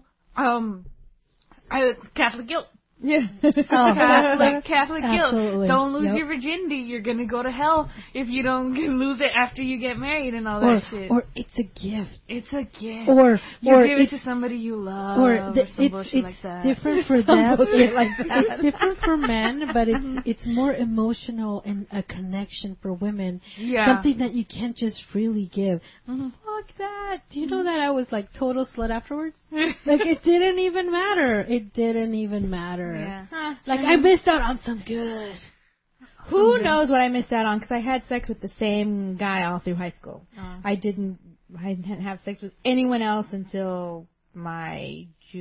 Catholic guilt. Yeah. Catholic guilt. Absolutely. Don't lose your virginity. You're gonna go to hell if you don't lose it after you get married and all that shit. Or it's a gift. It's a gift. Or give it to somebody you love. Or some bullshit like that. Different for them. It's different for men, but it's more emotional and a connection for women. Yeah. Something that you can't just freely give. Fuck that. Do you know that I was like total slut afterwards? Like, it didn't even matter. It didn't even matter. Yeah. Like, I missed out on some good. Who knows what I missed out on? Because I had sex with the same guy all through high school. I didn't have sex with anyone else until my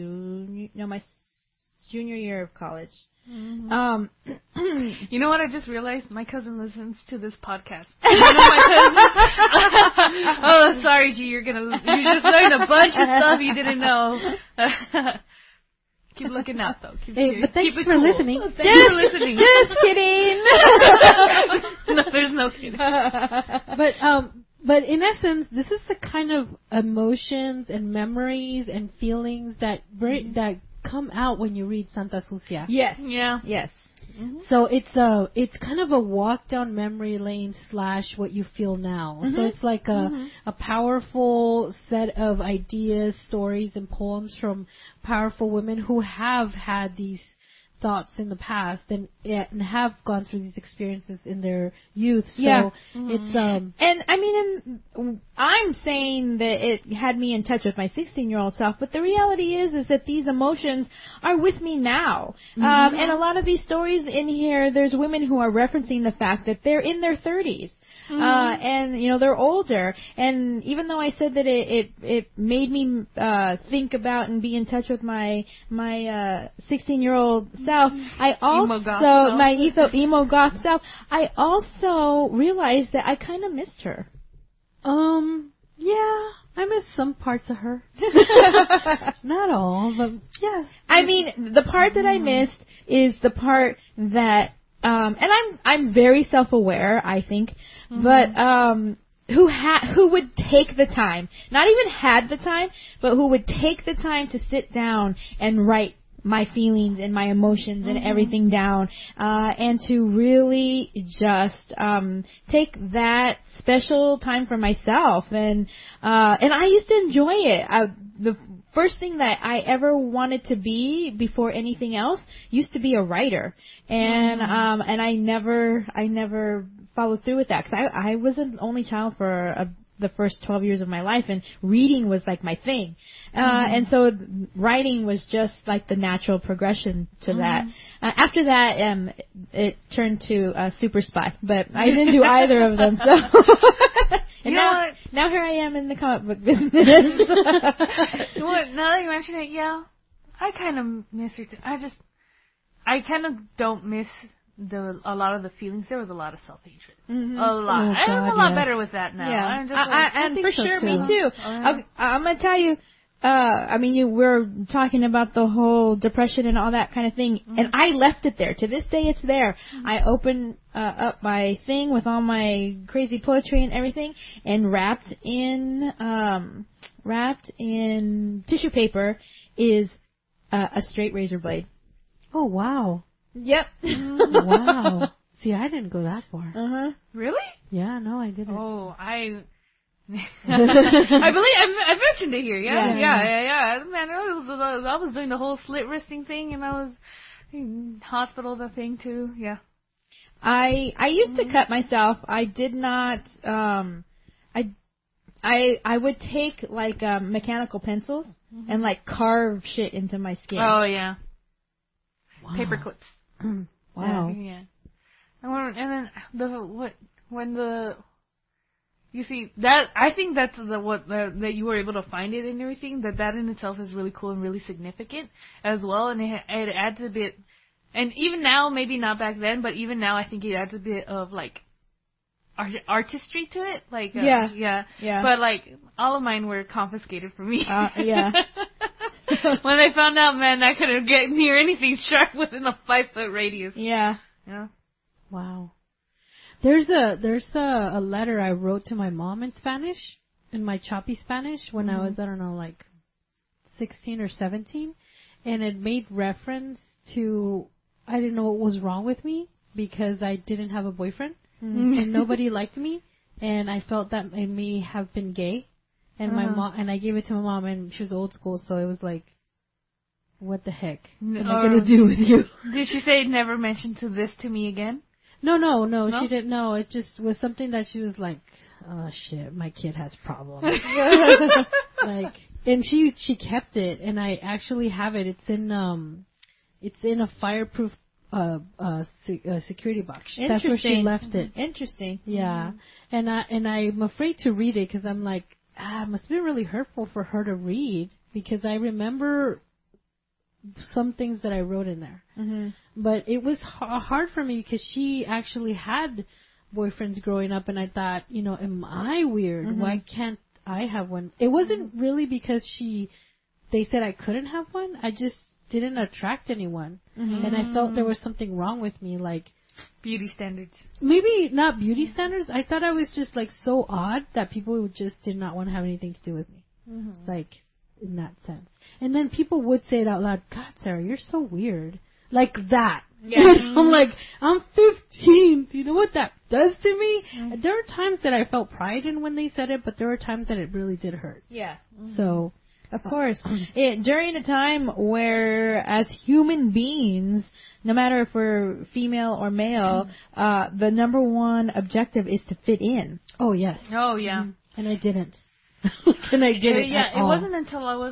junior year of college. You know what? I just realized my cousin listens to this podcast. Oh, sorry, G. You just learned a bunch of stuff you didn't know. Keep looking out, though. But thanks for listening. Thanks for listening. Just kidding. No, there's no kidding. But in essence, this is the kind of emotions and memories and feelings that come out when you read Santa Sucia. Yes. Yeah. Yes. So it's kind of a walk down memory lane / what you feel now. So it's like a powerful set of ideas, stories, and poems from powerful women who have had these thoughts in the past and have gone through these experiences in their youth. So it's and I mean, I'm saying that it had me in touch with my 16-year-old self, but the reality is that these emotions are with me now. And a lot of these stories in here, there's women who are referencing the fact that they're in their 30s. And, you know, they're older. And even though I said that it made me think about and be in touch with my 16-year-old self, I also, emo goth self, I also realized that I kind of missed her. Yeah, I miss some parts of her. Not all, but yeah. I mean, the part that I missed is the part that, and I'm very self-aware, I think, but who would take the time, not even had the time, but who would take the time to sit down and write my feelings and my emotions and everything down, and to really just take that special time for myself, and I used to enjoy it. The first thing that I ever wanted to be before anything else used to be a writer, and I never followed through with that because I was an only child for the first 12 years of my life, and reading was like my thing. And so writing was just like the natural progression to that. After that, it turned to Super Spy, but I didn't do either of them, so. And now here I am in the comic book business. You know what? Now that you mention it, yeah, I kind of miss her too. I kind of don't miss a lot of the feelings. There was a lot of self-hatred. A lot. Oh, God, I'm a lot better with that now. Yeah. I'm just like, and for so sure, too. me too. I'm going to tell you, I mean, we're talking about the whole depression and all that kind of thing, and I left it there. To this day, it's there. I opened up my thing with all my crazy poetry and everything, and wrapped in tissue paper is a straight razor blade. Oh, wow. Yep. Wow. See, I didn't go that far. Really? Yeah, no, I didn't. Oh, I I believe I mentioned it here. Yeah. Man, I was doing the whole slit wristing thing, and I was in hospital the thing too. Yeah. I used to cut myself. I did not. I would take like mechanical pencils and like carve shit into my skin. Oh yeah. Wow. Paper clips. Wow. Yeah. And then you see that, I think that's that you were able to find it and everything, that in itself is really cool and really significant as well, and it adds a bit, and even now, maybe not back then, but even now I think it adds a bit of like artistry to it, like yeah. But like all of mine were confiscated from me. Yeah. When they found out, man, I couldn't get near anything sharp within a 5-foot radius. Yeah. Yeah. Wow. There's a letter I wrote to my mom in Spanish, in my choppy Spanish, when I was, I don't know, like 16 or 17, and it made reference to, I didn't know what was wrong with me because I didn't have a boyfriend and nobody liked me, and I felt that I may have been gay, and my mom, and I gave it to my mom, and she was old school, so it was like, what the heck am I gonna do with you? Did she say never mention this to me again? No, she didn't know. It just was something that she was like, oh shit, my kid has problems. Like, and she kept it, and I actually have it. It's in a fireproof security box. That's where she left it. Interesting. Yeah, and I'm afraid to read it because I'm like, it must be really hurtful for her to read, because I remember some things that I wrote in there. But it was hard for me because she actually had boyfriends growing up, and I thought, am I weird? Why can't I have one? It wasn't really because they said I couldn't have one. I just didn't attract anyone. And I felt there was something wrong with me, like beauty standards. Maybe not beauty standards. I thought I was just like so odd that people just did not want to have anything to do with me. Like, in that sense. And then people would say it out loud, God, Sarah, you're so weird. Like that. Yeah. I'm like, I'm 15. Do you know what that does to me? There were times that I felt pride in when they said it, but there were times that it really did hurt. Yeah. So, of course. During a time where, as human beings, no matter if we're female or male, the number one objective is to fit in. Oh, yes. Oh, yeah. And I didn't. And I didn't. Yeah, it wasn't until I was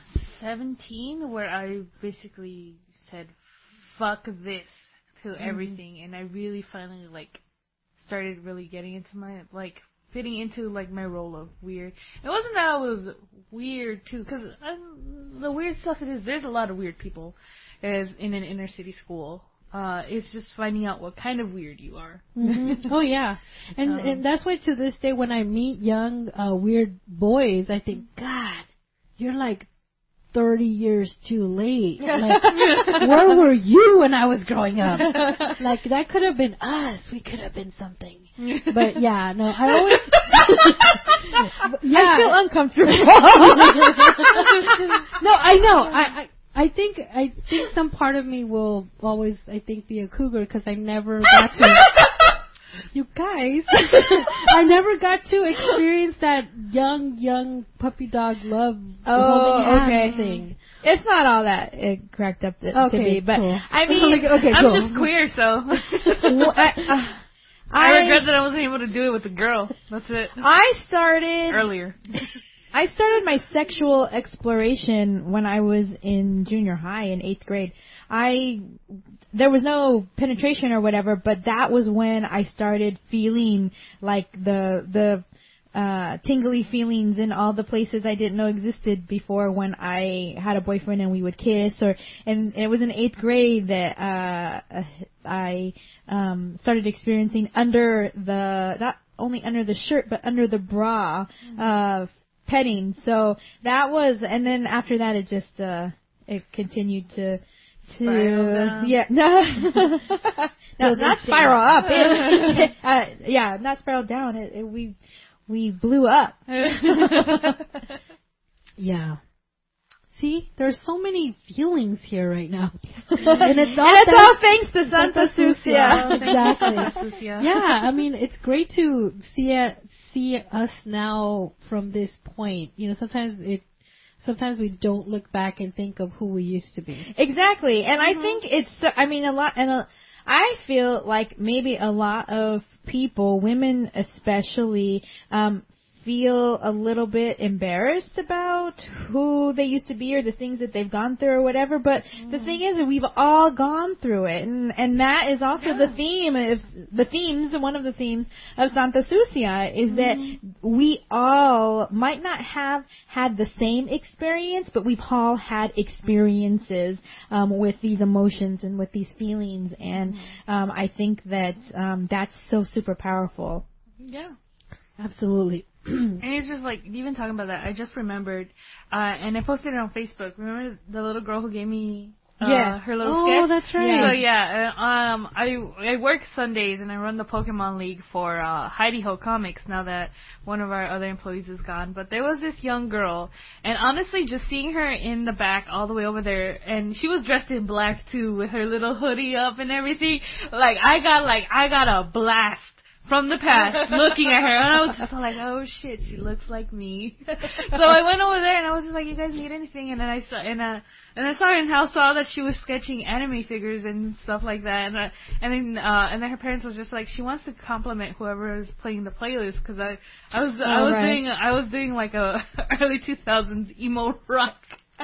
17 where I basically said, fuck this to everything, and I really finally, like, started really getting into my, like, fitting into, like, my role of weird. It wasn't that I was weird, too, because the weird stuff there's a lot of weird people in an inner city school. It's just finding out what kind of weird you are. Oh, yeah. And that's why to this day when I meet young, weird boys, I think, God, you're like 30 years too late. Like, where were you when I was growing up? Like, that could have been us. We could have been something. But, yeah, no, I always... I feel uncomfortable. No, I know. I think some part of me will always, be a cougar because I never got to... You guys, I never got to experience that young puppy dog love holding hands thing. It's not all that cracked up to be, but cool. I mean, I'm just queer, so I regret that I wasn't able to do it with a girl. That's it. I started earlier. I started my sexual exploration when I was in junior high in 8th grade. There was no penetration or whatever, but that was when I started feeling like the tingly feelings in all the places I didn't know existed before when I had a boyfriend and we would kiss, and it was in 8th grade that I started experiencing not only under the shirt but under the bra petting. So that was, and then after that it just it continued to yeah, no, not spiral up. Not spiral down. We blew up. Yeah. see, there's so many feelings here right now. And it's all thanks to Santa Sucia. Exactly. Yeah, I mean, it's great to see us now from this point. You know, sometimes we don't look back and think of who we used to be. Exactly. And I think I feel like maybe a lot of people, women especially, feel a little bit embarrassed about who they used to be or the things that they've gone through or whatever. But the thing is that we've all gone through it, and that is also one of the themes of Santa Sucia is that we all might not have had the same experience, but we've all had experiences with these emotions and with these feelings, and I think that that's so super powerful. Yeah. Absolutely. And it's just like, even talking about that, I just remembered, and I posted it on Facebook. Remember the little girl who gave me her little sketch? Oh, that's right. So I work Sundays and I run the Pokemon League for Heidi Ho Comics now that one of our other employees is gone. But there was this young girl, and honestly, just seeing her in the back all the way over there, and she was dressed in black too with her little hoodie up and everything. I got a blast from the past, looking at her, and I was just like, oh shit, she looks like me. So I went over there, and I was just like, you guys need anything? And then I saw, and I saw that she was sketching anime figures and stuff like that, and then her parents were just like, she wants to compliment whoever is playing the playlist, because I was doing like a early 2000s emo rock.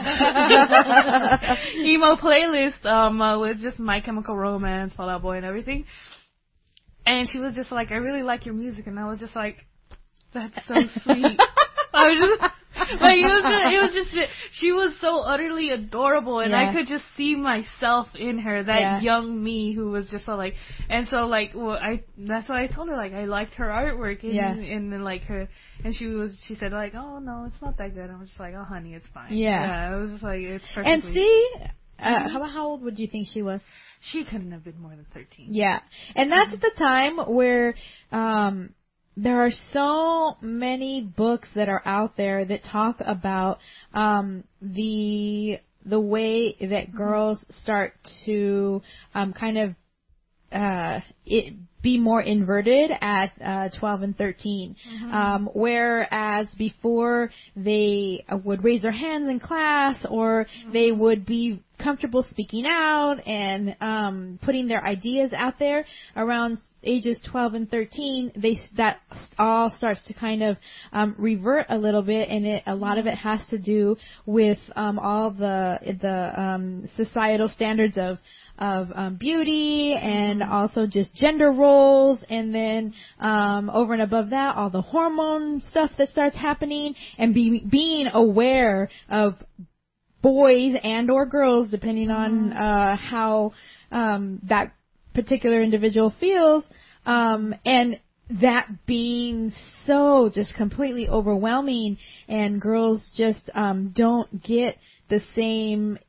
Emo playlist with just My Chemical Romance, Fall Out Boy, and everything. And she was just like, I really like your music, and I was just like, that's so sweet. I was just like, it was just she was so utterly adorable, and I could just see myself in her, that young me who was just so like, and so like, that's why I told her like I liked her artwork, and then like her, and she said like, oh no, it's not that good. I was just like, oh honey, it's fine. Yeah, I was just like, it's perfectly. And see, how old would you think she was? She couldn't have been more than 13. Yeah. And that's at the time where there are so many books that are out there that talk about the way that girls start to kind of be more inverted at 12 and 13. Whereas before they would raise their hands in class, or they would be comfortable speaking out and putting their ideas out there, around ages 12 and 13, that all starts to kind of revert a little bit, and a lot of it has to do with all the societal standards of beauty, and also just gender roles, and then over and above that, all the hormone stuff that starts happening, and being aware of boys and or girls, depending on how that particular individual feels, and that being so just completely overwhelming, and girls just don't get the same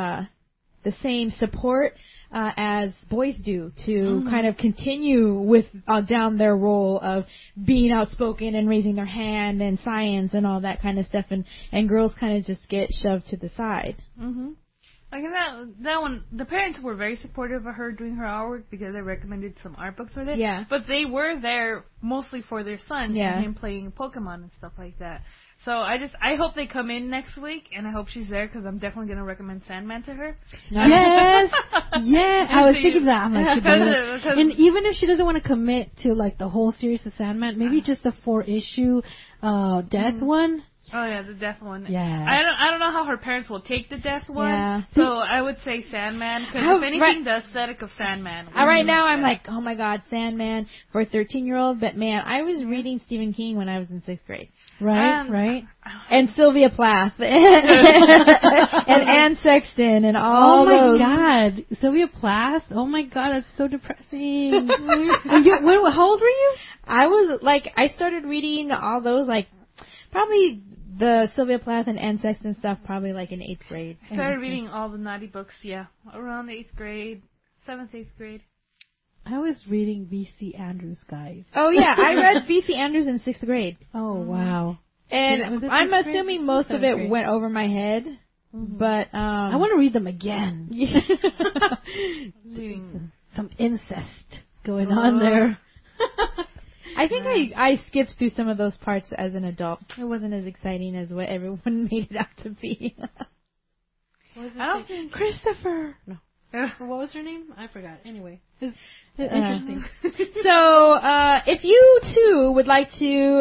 support as boys do to kind of continue with down their role of being outspoken and raising their hand and science and all that kind of stuff, and girls kind of just get shoved to the side. Like that one, the parents were very supportive of her doing her artwork because they recommended some art books with it. Yeah. But they were there mostly for their son and him playing Pokemon and stuff like that. So I hope they come in next week, and I hope she's there, because I'm definitely going to recommend Sandman to her. Yes! Yeah, I was thinking that. I'm like, and even if she doesn't want to commit to like the whole series of Sandman, maybe just the 4-issue Death one. Oh yeah, the Death one. Yeah. I don't know how her parents will take the Death one. Yeah. So I would say Sandman, because if anything, the aesthetic of Sandman. Right now, I'm like, oh my God, Sandman for a 13-year-old. But man, I was reading Stephen King when I was in 6th grade. Right. And Sylvia Plath and Anne Sexton and all those. Oh my God, Sylvia Plath. Oh my God, that's so depressing. How old were you? I started reading all those probably the Sylvia Plath and Anne Sexton stuff probably like in 8th grade. I started reading all the naughty books, around 8th grade, 7th, 8th grade. I was reading V.C. Andrews, guys. Oh yeah, I read V.C. Andrews in 6th grade. Oh wow. And I'm assuming most of it went over my head. But I want to read them again. Leading. Some incest going on there. I think I skipped through some of those parts as an adult. It wasn't as exciting as what everyone made it out to be. I don't think Christopher. No. What was her name? I forgot. Anyway, it's interesting. So, if you too would like to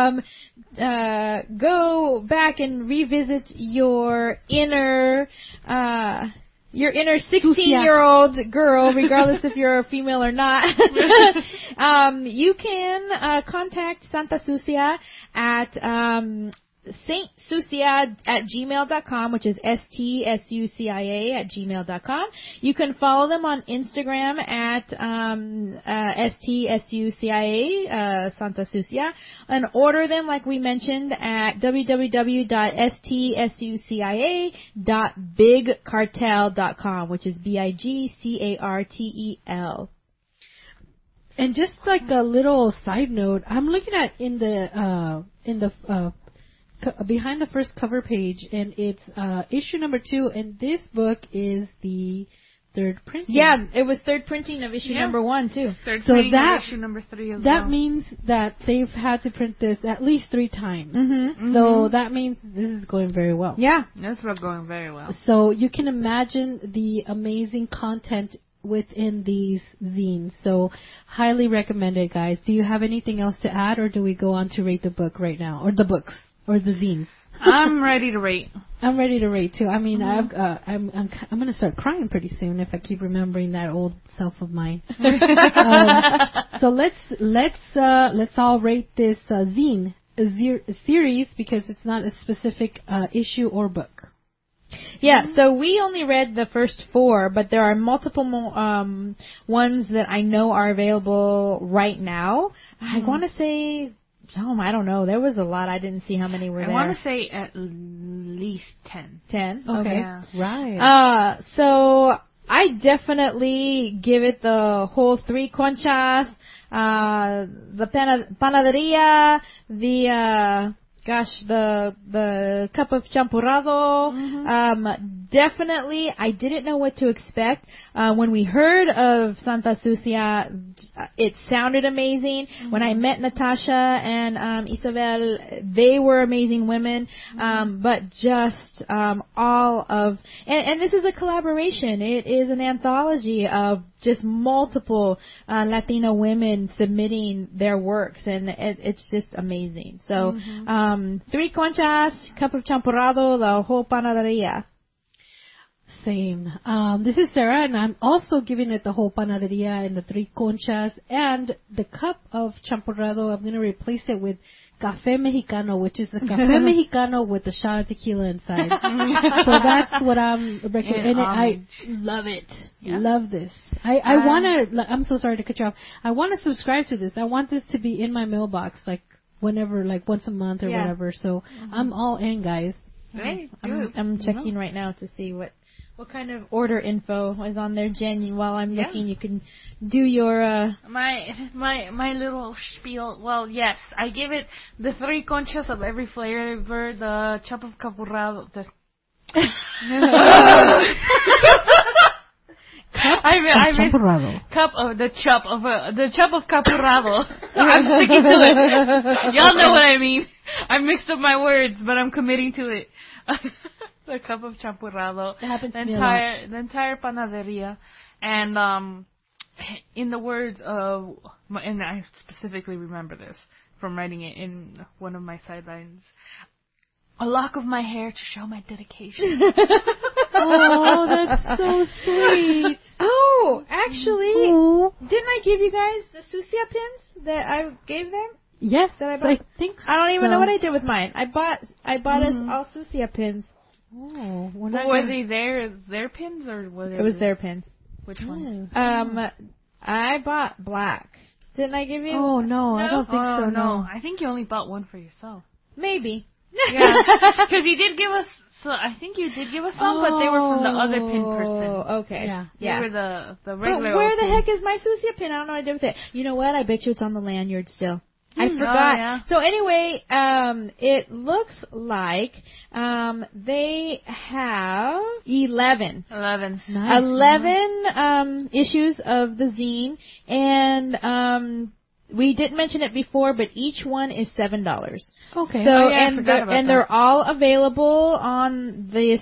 go back and revisit your inner 16-year-old girl, regardless if you're a female or not, you can contact Santa Sucia at saintsucia@gmail.com, which is STSUCIA@gmail.com. You can follow them on Instagram at STSUCIA, Santa Sucia, and order them, like we mentioned, at www.stsucia.bigcartel.com, which is BIGCARTEL. And just like a little side note, I'm looking at in the behind the first cover page, and it's issue number 2, and this book is the third printing. Yeah, it was third printing of issue number 1 too. Third So printing that- of issue number 3 as That well. means that they've had to print this at least 3 times. Mm-hmm. So that means this is going very well. Yeah. That's going very well. So you can imagine the amazing content within these zines. So highly recommended, guys. Do you have anything else to add, or do we go on to rate the book right now, or the books, or the zines? I'm ready to rate. I'm ready to rate too. I mean, I'm going to start crying pretty soon if I keep remembering that old self of mine. So let's all rate this zine series, because it's not a specific issue or book. Yeah, so we only read the first 4, but there are multiple ones that I know are available right now. I want to say, I don't know. There was a lot. I didn't see how many were there. I want to say at least 10. 10? Okay. Yeah. Right. So I definitely give it the whole 3 conchas, the panaderia, the cup of champurrado. Definitely, I didn't know what to expect. When we heard of Santa Sucia, it sounded amazing. When I met Natasha and Isabel, they were amazing women. But just all of... And this is a collaboration. It is an anthology of just multiple Latino women submitting their works, and it's just amazing. So, 3 conchas, cup of champurrado, the whole panaderia. Same. This is Sarah, and I'm also giving it the whole panaderia and the 3 conchas and the cup of champurrado. I'm going to replace it with Café Mexicano, which is the Café Mexicano with the shot of tequila inside. So that's what I'm recommending. I love it. Yeah. Love this. I want to, I'm so sorry to cut you off. I want to subscribe to this. I want this to be in my mailbox, like whenever, like once a month or whatever. So I'm all in, guys. Hey, I'm checking right now to see what kind of order info is on there, Jen. While I'm looking, you can do your my little spiel. Well, yes, I give it the 3 conchas of every flavor, the chop of capurrado. Cup of the chop of capurrado. I'm sticking to it. Y'all know what I mean. I mixed up my words, but I'm committing to it. The cup of champurrado, the entire panaderia, and in the words of, and I specifically remember this from writing it in one of my sidelines, a lock of my hair to show my dedication. Oh, that's so sweet. Oh, actually, didn't I give you guys the Sucia pins that I gave them? Yes, that I bought? I think I don't even know what I did with mine. I bought us all Sucia pins. Oh, were they their pins or were they? It was their pins. Which ones? I bought black. Didn't I give you? Oh no, I don't think so. No, I think you only bought one for yourself. Maybe. Yeah, because you did give us. So I think you did give us some, but they were from the other pin person. Oh, okay. They were the regular. But where the pin. heck is my Sucia pin? I don't know what I did with it. You know what? I bet you it's on the lanyard still. I forgot. So anyway, it looks like they have 11 issues of the zine, and we didn't mention it before, but each one is $7. Okay. So and they're all available on this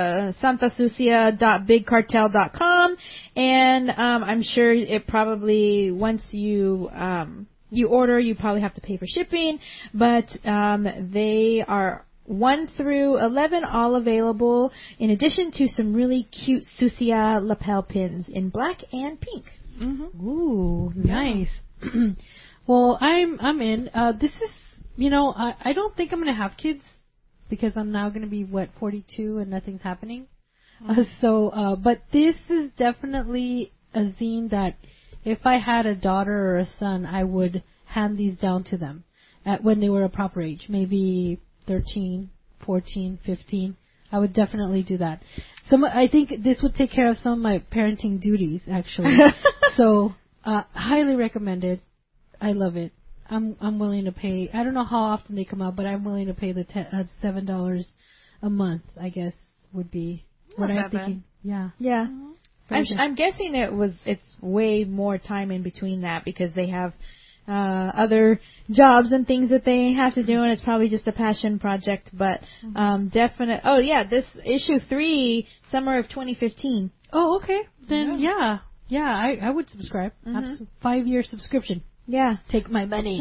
santasucia.bigcartel.com, and I'm sure it probably once you order, you probably have to pay for shipping, but they are 1 through 11 all available, in addition to some really cute Sucia lapel pins in black and pink. Mm-hmm. Ooh, nice. Well, I'm in. This is, I don't think I'm going to have kids because I'm now going to be, 42 and nothing's happening. But this is definitely a zine that if I had a daughter or a son, I would hand these down to them when they were a proper age, maybe 13, 14, 15. I would definitely do that. I think this would take care of some of my parenting duties, actually. So, highly recommended. I love it. I'm willing to pay. I don't know how often they come out, but I'm willing to pay the $7 a month. I guess would be what I'm thinking. Yeah. Yeah. Mm-hmm. I'm guessing it's way more time in between that because they have other jobs and things that they have to do, and it's probably just a passion project. But definite. Oh yeah, this issue 3, summer of 2015. Oh okay. Then yeah, I would subscribe. Mm-hmm. 5-year subscription. Yeah. Take my money.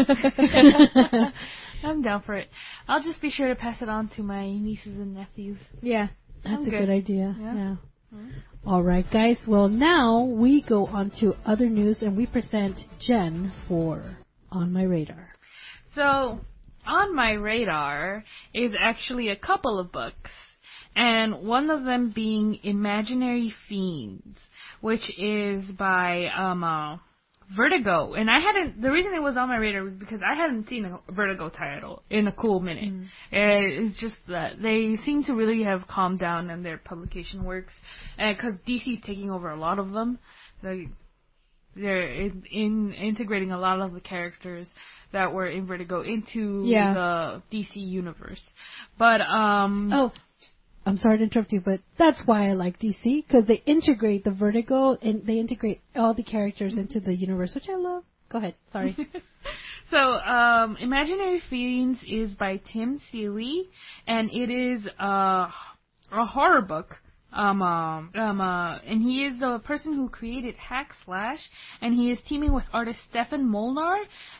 I'm down for it. I'll just be sure to pass it on to my nieces and nephews. Yeah. That's a good idea. Yeah. Mm-hmm. All right, guys. Well, now we go on to other news, and we present Jen for On My Radar. So, On My Radar is actually a couple of books, and one of them being Imaginary Fiends, which is by Vertigo. And the reason it was on my radar was because I hadn't seen a Vertigo title in a cool minute. It's just that they seem to really have calmed down in their publication works, and because DC's taking over a lot of them, they're integrating a lot of the characters that were in Vertigo into the DC universe. But I'm sorry to interrupt you, but that's why I like DC, because they integrate the Vertigo and they integrate all the characters into the universe, which I love. Go ahead. Sorry. So, Imaginary Fiends is by Tim Seeley, and it is a horror book. And he is the person who created Hack Slash, and he is teaming with artist Stefan Molnar,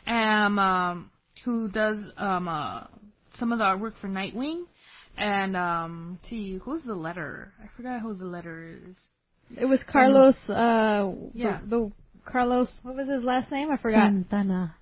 who does some of the artwork for Nightwing. And, who's the letter? I forgot who the letter is. It was Carlos, Carlos, what was his last name? I forgot. Santana.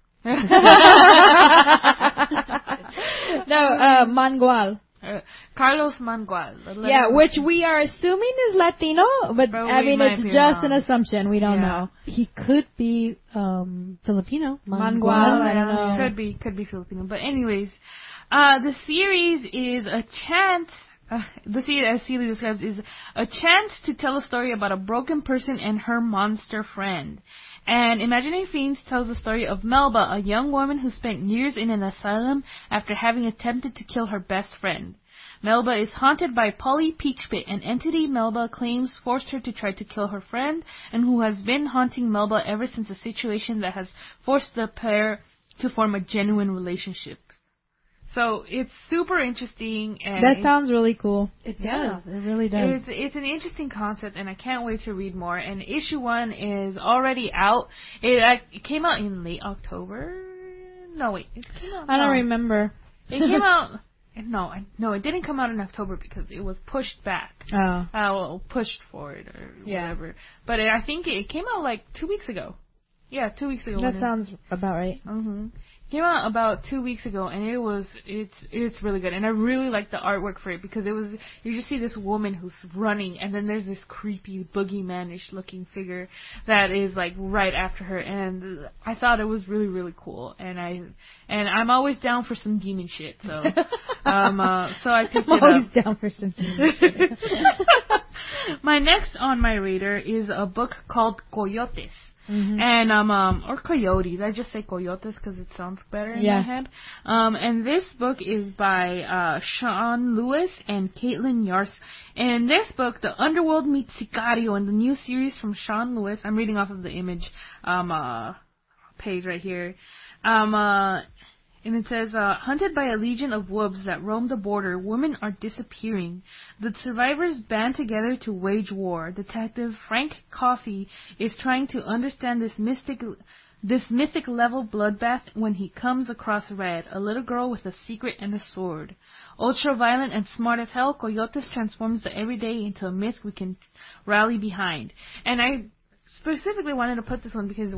No, Mangual. Carlos Mangual. Yeah, which we are assuming is Latino, but I mean, it's just an assumption. We don't know. He could be, Filipino. Mangual, I don't know. Could be Filipino. But anyways, the series is a chance, the series, as Celia describes, is a chance to tell a story about a broken person and her monster friend. And Imaginary Fiends tells the story of Melba, a young woman who spent years in an asylum after having attempted to kill her best friend. Melba is haunted by Polly Peachpit, an entity Melba claims forced her to try to kill her friend, and who has been haunting Melba ever since a situation that has forced the pair to form a genuine relationship. So it's super interesting, and that sounds really cool. It does. It really does. It's an interesting concept, and I can't wait to read more. And issue 1 is already out. It came out in late October. No, wait, it came out. I don't remember. It came out. No, it didn't come out in October because it was pushed back. Oh. Pushed forward or whatever. But I think it came out like 2 weeks ago. Yeah, 2 weeks ago. That sounds about right. Mm-hmm. Came out about 2 weeks ago, and it's really good, and I really like the artwork for it because you just see this woman who's running, and then there's this creepy boogeyman-ish looking figure that is like right after her, and I thought it was really, really cool, and I'm always down for some demon shit, so so I picked it up. Always down for some demon shit. My next on my radar is a book called Coyotes. and or coyotes. I just say coyotes because it sounds better in my head. And this book is by Sean Lewis and Caitlin Yars. In this book, the underworld meets Sicario in the new series from Sean Lewis. I'm reading off of the Image page right here. And it says, hunted by a legion of wolves that roam the border, women are disappearing. The survivors band together to wage war. Detective Frank Coffey is trying to understand this mythic level bloodbath when he comes across Red, a little girl with a secret and a sword. Ultra-violent and smart as hell, Coyotes transforms the everyday into a myth we can rally behind. And I specifically wanted to put this one because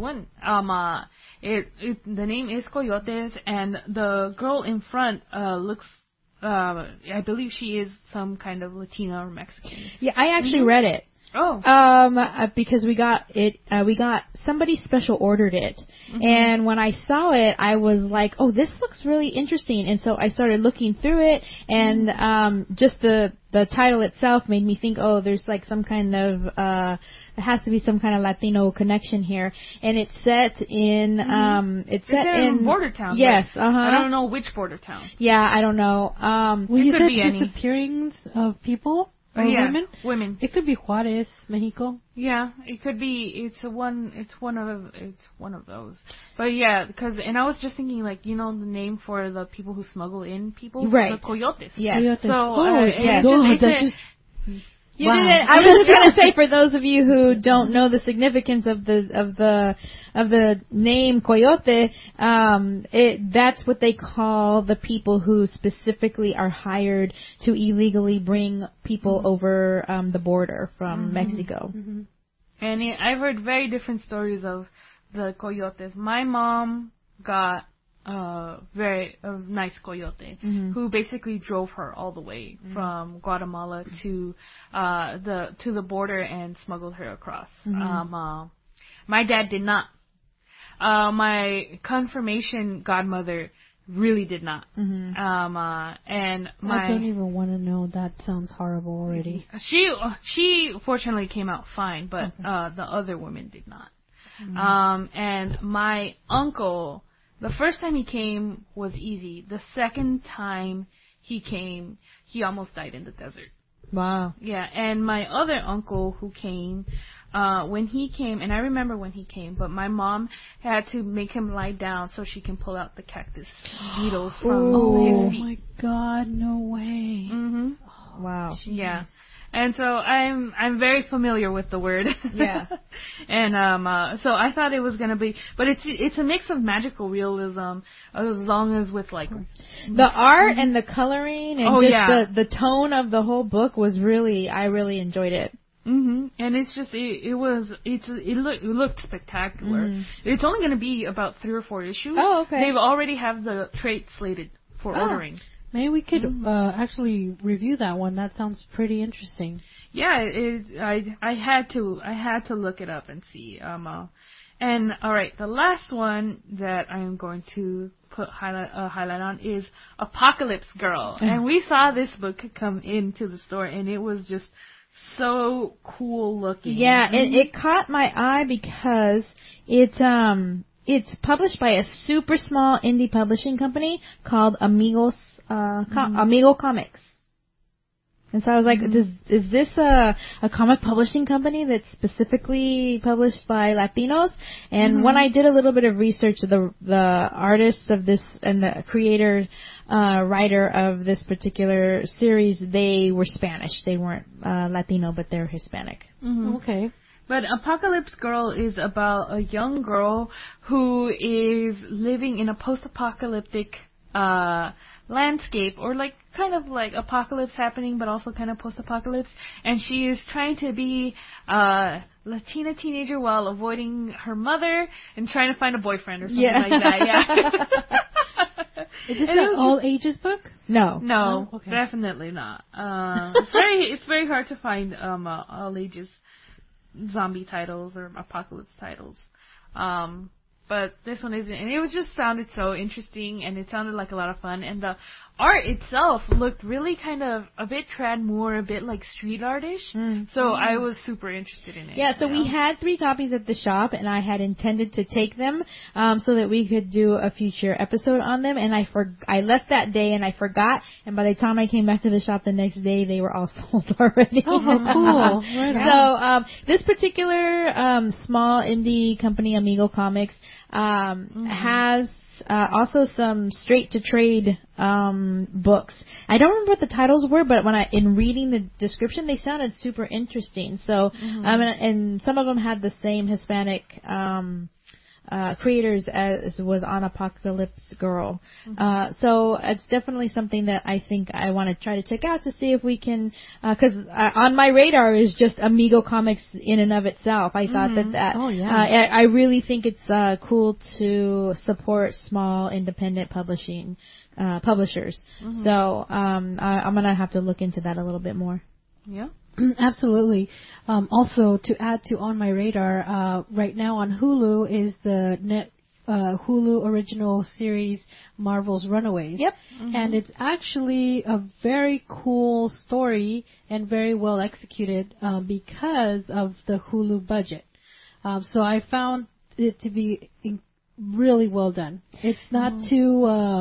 the name is Coyotes, and the girl in front looks, I believe she is some kind of Latina or Mexican. Yeah, I actually read it. Oh. Because we got somebody special ordered it. And when I saw it, I was like, oh, this looks really interesting. And so I started looking through it, and just the title itself made me think, oh, there's like some kind of, it has to be some kind of Latino connection here. And it's set in, it's set in border town. Yes, I don't know which border town. Yeah, I don't know. Well, you said disappearings of people? Or women? It could be Juarez, Mexico. Yeah, it could be. It's one of those. But yeah, and I was just thinking, like, the name for the people who smuggle in people, right? The Coyotes. Yes. Coyotes. So You did it. I was just gonna say, for those of you who don't know the significance of the name Coyote, that's what they call the people who specifically are hired to illegally bring people over the border from Mexico. And I've heard very different stories of the Coyotes. My mom got a nice coyote who basically drove her all the way from Guatemala to the border and smuggled her across. My dad did not. My confirmation godmother really did not. And I don't even want to know. That sounds horrible already. She fortunately came out fine, but the other women did not. And my uncle, the first time he came was easy. The second time he came, he almost died in the desert. Wow. Yeah, and my other uncle who came, when he came, and I remember when he came, but my mom had to make him lie down so she can pull out the cactus beetles from his feet. Oh my God, no way. Oh, wow. Geez. Yeah. And so I'm very familiar with the word. Yeah. And so I thought it was gonna be, but it's a mix of magical realism as long as with like the art and the coloring and the tone of the whole book was I really enjoyed it. And it's just it looked spectacular. It's only gonna be about 3 or 4 issues. Oh, okay. They've already have the trade slated for ordering. Maybe we could actually review that one. That sounds pretty interesting. Yeah, I had to look it up and see. And all right, the last one that I'm going to put highlight on is Apocalypse Girl. And we saw this book come into the store, and it was just so cool looking. Yeah, it caught my eye because it's published by a super small indie publishing company called Amigo Comics. And so I was like, is this a comic publishing company that's specifically published by Latinos? And when I did a little bit of research, the artists of this and the creator, writer of this particular series, they were Spanish. They weren't Latino, but they're Hispanic. Okay. But Apocalypse Girl is about a young girl who is living in a post-apocalyptic landscape, or like kind of like apocalypse happening, but also kind of post-apocalypse. And she is trying to be a Latina teenager while avoiding her mother and trying to find a boyfriend or something like that. Yeah. Is this an all ages book? No. No, okay. Definitely not. It's very hard to find all ages zombie titles or apocalypse titles. But this one isn't, and it just sounded so interesting, and it sounded like a lot of fun. And the art itself looked really kind of a bit trad, more a bit like street artish. So I was super interested in it. Yeah, so we had 3 copies at the shop, and I had intended to take them so that we could do a future episode on them, and I left that day and I forgot, and by the time I came back to the shop the next day, they were all sold already. Oh, cool. Right So this particular small indie company, Amigo Comics, has also some straight to trade books. I don't remember what the titles were, but in reading the description, they sounded super interesting. So and some of them had the same Hispanic creators as was on Apocalypse Girl. So it's definitely something that I think I want to try to check out to see if we can, because on my radar is just Amigo Comics in and of itself. I thought that I really think it's cool to support small independent publishers. So I'm going to have to look into that a little bit more. Yeah. Absolutely. Also, to add to On My Radar, right now on Hulu is the Hulu original series Marvel's Runaways. Yep. And it's actually a very cool story and very well executed because of the Hulu budget. So I found it to be really well done. It's not too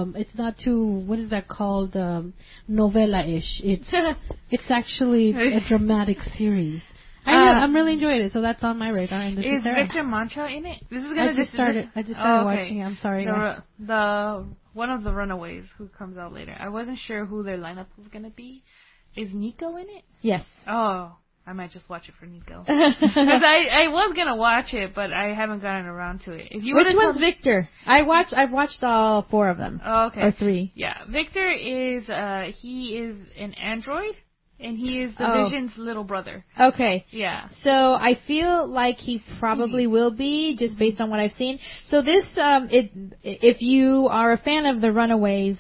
what is that called, novela-ish. It's actually a dramatic series. I'm really enjoying it, so that's on my radar. And this is Sarah. Victor Mancha in it? This is I just started watching. I'm sorry. The one of the Runaways who comes out later. I wasn't sure who their lineup was gonna be. Is Nico in it? Yes. Oh, I might just watch it for Nico. Because I was gonna watch it, but I haven't gotten around to it. If you Which one's Victor? I've watched all 4 of them. Oh, okay. Or 3. Yeah, Victor is he is an android, and he is the Vision's little brother. Okay. Yeah. So I feel like he probably will be, just based on what I've seen. So this, if you are a fan of the Runaways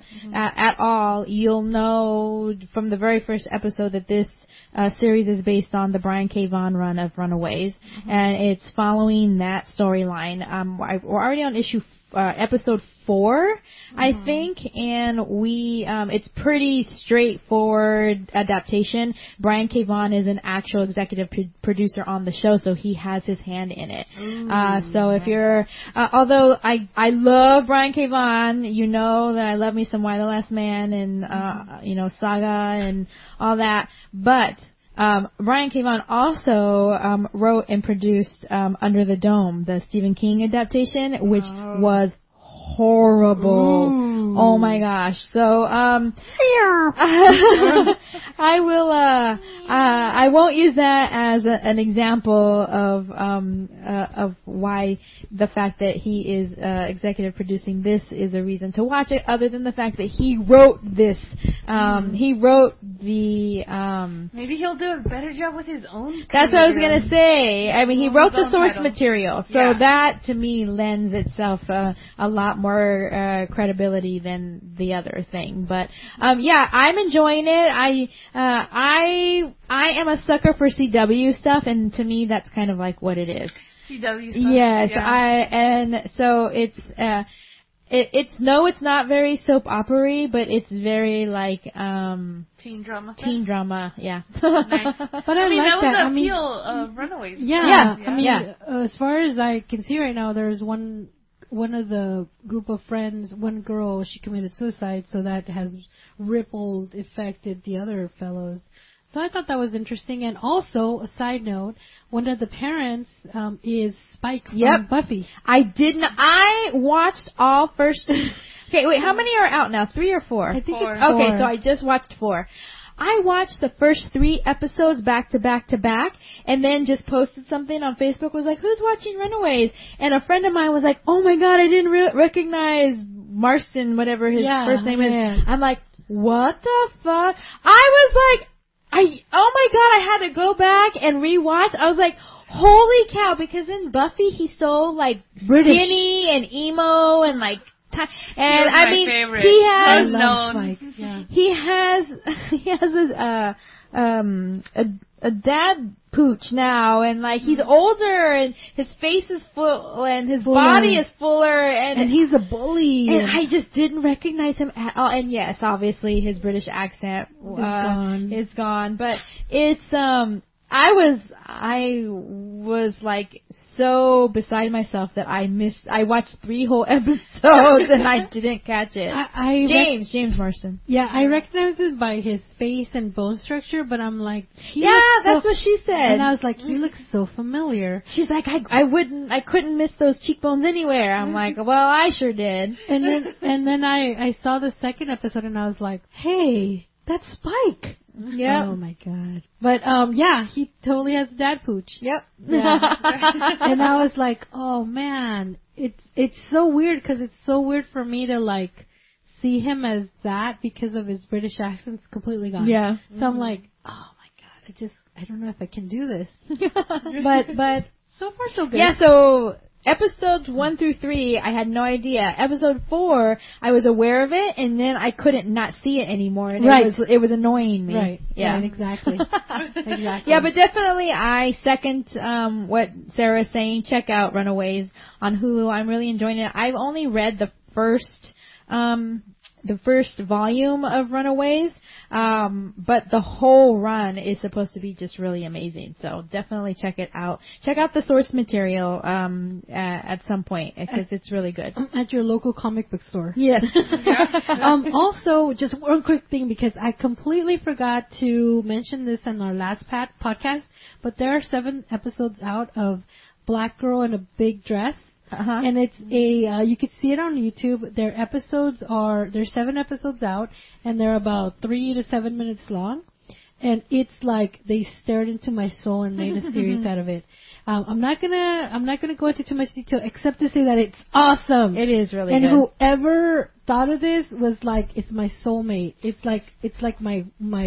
at all, you'll know from the very first episode that this series is based on the Brian K. Vaughan run of Runaways, and it's following that storyline. We're already on episode 4, I think, and it's pretty straightforward adaptation. Brian K. Vaughan is an actual executive producer on the show, so he has his hand in it. So if you're, although I love Brian K. Vaughan, you know that I love me some Y the Last Man and, Saga and all that, but Brian K. Vaughan also wrote and produced Under the Dome, the Stephen King adaptation, which was horrible. Ooh. Oh my gosh. So I won't use that as an example of why the fact that he is executive producing this is a reason to watch it, other than the fact that he wrote this. He wrote the maybe he'll do a better job with his own. That's what I was gonna say. I mean, he wrote the source material, so that to me lends itself a lot more credibility than the other thing. But I'm enjoying it. I am a sucker for CW stuff, and to me that's kind of like what it is. CW stuff. Yes, and so it's not very soap opera-y, but it's very like teen drama. Teen drama, yeah. Nice. But I mean, like that was the appeal of Runaways. Yeah. I mean, as far as I can see right now, there's one of the group of friends, one girl, she committed suicide, so that has affected the other fellows. So I thought that was interesting. And also, a side note, one of the parents is Spike from Buffy. I watched all first... Okay, wait, how many are out now? 3 or 4? I think 4. it's 4. Okay, so I just watched 4. I watched the first 3 episodes back to back to back, and then just posted something on Facebook, was like, who's watching Runaways? And a friend of mine was like, oh my god, I didn't recognize Marston, whatever his first name is. I'm like, what the fuck? I was like, oh my god, I had to go back and rewatch. I was like, holy cow, because in Buffy he's so like British, skinny and emo and like And was I my mean, favorite. he I has love Spike. Yeah. he has a dad pooch now, and like he's older, and his face is full, and his body is fuller, and he's a bully. And I just didn't recognize him at all. And yes, obviously his British accent is gone, but it's I was like so beside myself that I watched 3 whole episodes and I didn't catch it. James Marston. Yeah, I recognize it by his face and bone structure, but I'm like, that's what she said. And I was like, he looks so familiar. She's like, I couldn't miss those cheekbones anywhere. I'm like, well, I sure did. And then I saw the second episode and I was like, hey, that's Spike. Yeah. Oh my god. But yeah, he totally has dad pooch. Yep. Yeah. And I was like, oh man, it's so weird because it's so weird for me to like see him as that because of his British accent's completely gone. Yeah. So I'm like, oh my god, I don't know if I can do this. but so far so good. Yeah. So episodes 1 through 3, I had no idea. Episode 4, I was aware of it, and then I couldn't not see it anymore. And it was annoying me. Right. Yeah. Right, exactly. Exactly. Yeah, but definitely I second what Sarah's saying. Check out Runaways on Hulu. I'm really enjoying it. I've only read the first volume of Runaways, but the whole run is supposed to be just really amazing. So definitely check it out. Check out the source material at some point because it's really good. At your local comic book store. Yes. Also, just one quick thing because I completely forgot to mention this in our last podcast, but there are 7 episodes out of Black Girl in a Big Dress. Uh-huh. And it's you could see it on YouTube. There's 7 episodes out, and they're about 3 to 7 minutes long. And it's like they stared into my soul and made a series out of it. I'm not gonna go into too much detail except to say that it's awesome. It is really and good. And whoever thought of this was like, it's my soulmate. It's like my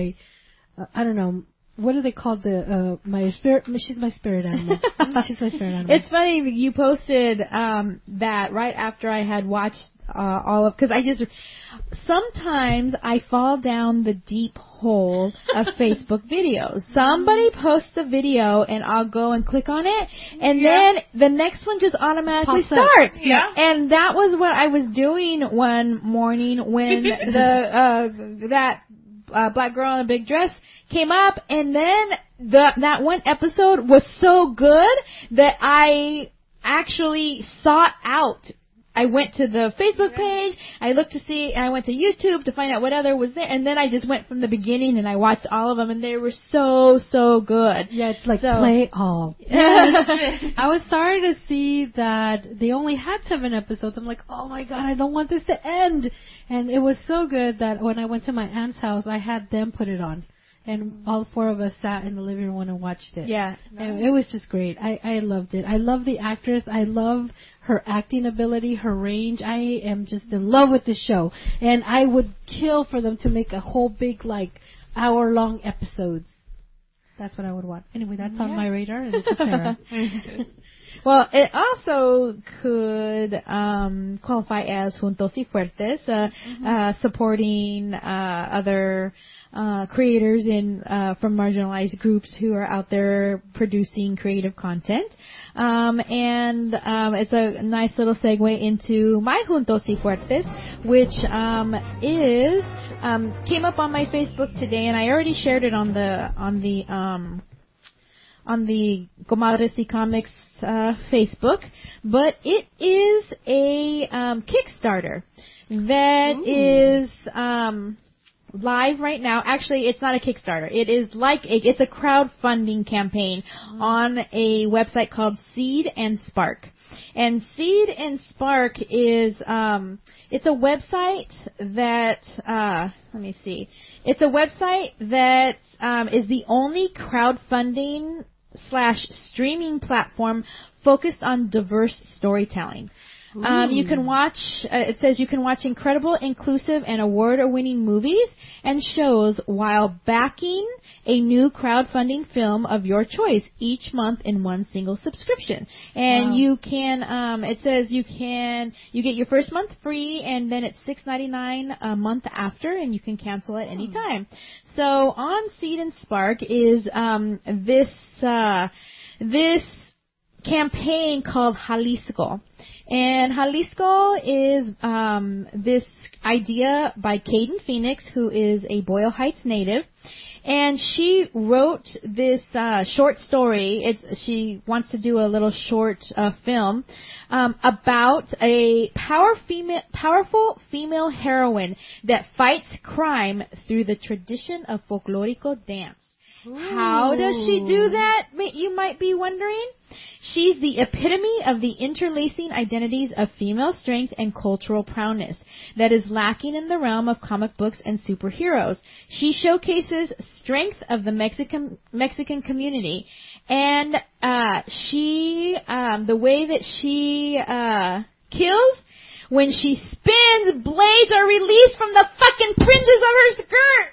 I don't know. What do they call my spirit? She's my spirit animal. She's my spirit animal. It's funny you posted that right after I had watched all of, because sometimes I fall down the deep hole of Facebook videos. Somebody posts a video and I'll go and click on it, and then the next one just automatically starts. Yeah. And that was what I was doing one morning when that Black Girl in a Big Dress came up, and then that one episode was so good that I actually sought out. I went to the Facebook page, I looked to see, and I went to YouTube to find out what other was there, and then I just went from the beginning and I watched all of them, and they were so good. Yeah, it's like play all. I was sorry to see that they only had 7 episodes. I'm like, oh my god, I don't want this to end. And it was so good that when I went to my aunt's house, I had them put it on. And all 4 of us sat in the living room and watched it. Yeah. And it was just great. I loved it. I love the actress. I love her acting ability, her range. I am just in love with this show. And I would kill for them to make a whole big, like, hour-long episodes. That's what I would want. Anyway, that's on my radar. And this is Sarah. Well, it also could qualify as Juntos y Fuertes, supporting other creators from marginalized groups who are out there producing creative content. And it's a nice little segue into my Juntos y Fuertes, which came up on my Facebook today, and I already shared it on the Comadres y Comics Facebook, but it is a Kickstarter that is live right now. Actually, it's not a Kickstarter. It is it's a crowdfunding campaign on a website called Seed and Spark. And Seed and Spark is it's a website that let me see. It's a website that is the only crowdfunding /streaming platform focused on diverse storytelling. You can watch, it says you can watch incredible, inclusive, and award-winning movies and shows while backing a new crowdfunding film of your choice each month in one single subscription. And you can, it says you get your first month free, and then it's $6.99 a month after, and you can cancel at any time. So on Seed and Spark is this campaign called Jalisco. And Jalisco is this idea by Caden Phoenix, who is a Boyle Heights native. And she wrote this short story. She wants to do a little short film about a powerful female heroine that fights crime through the tradition of folklorico dance. Ooh. How does she do that, you might be wondering? She's the epitome of the interlacing identities of female strength and cultural prowess that is lacking in the realm of comic books and superheroes. She showcases strength of the Mexican community, and the way that she kills. When she spins, blades are released from the fucking fringes of her skirt.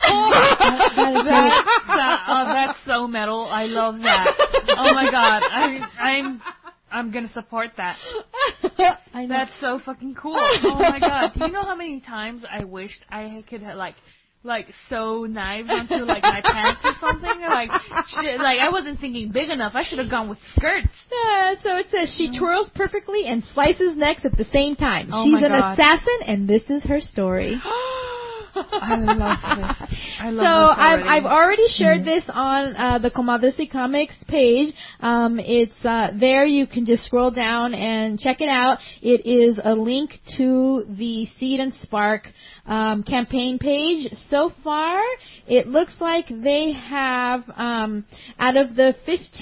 That's so metal. I love that. Oh my god, I'm gonna support that. I know. That's so fucking cool. Oh my god, do you know how many times I wished I could like sew knives onto like my pants or something? Like I wasn't thinking big enough. I should have gone with skirts. So it says she twirls perfectly and slices necks at the same time. Oh She's an assassin, and this is her story. I love this. I've already shared this on the Comadres y Comics page. It's there. You can just scroll down and check it out. It is a link to the Seed and Spark campaign page. So far, it looks like they have out of the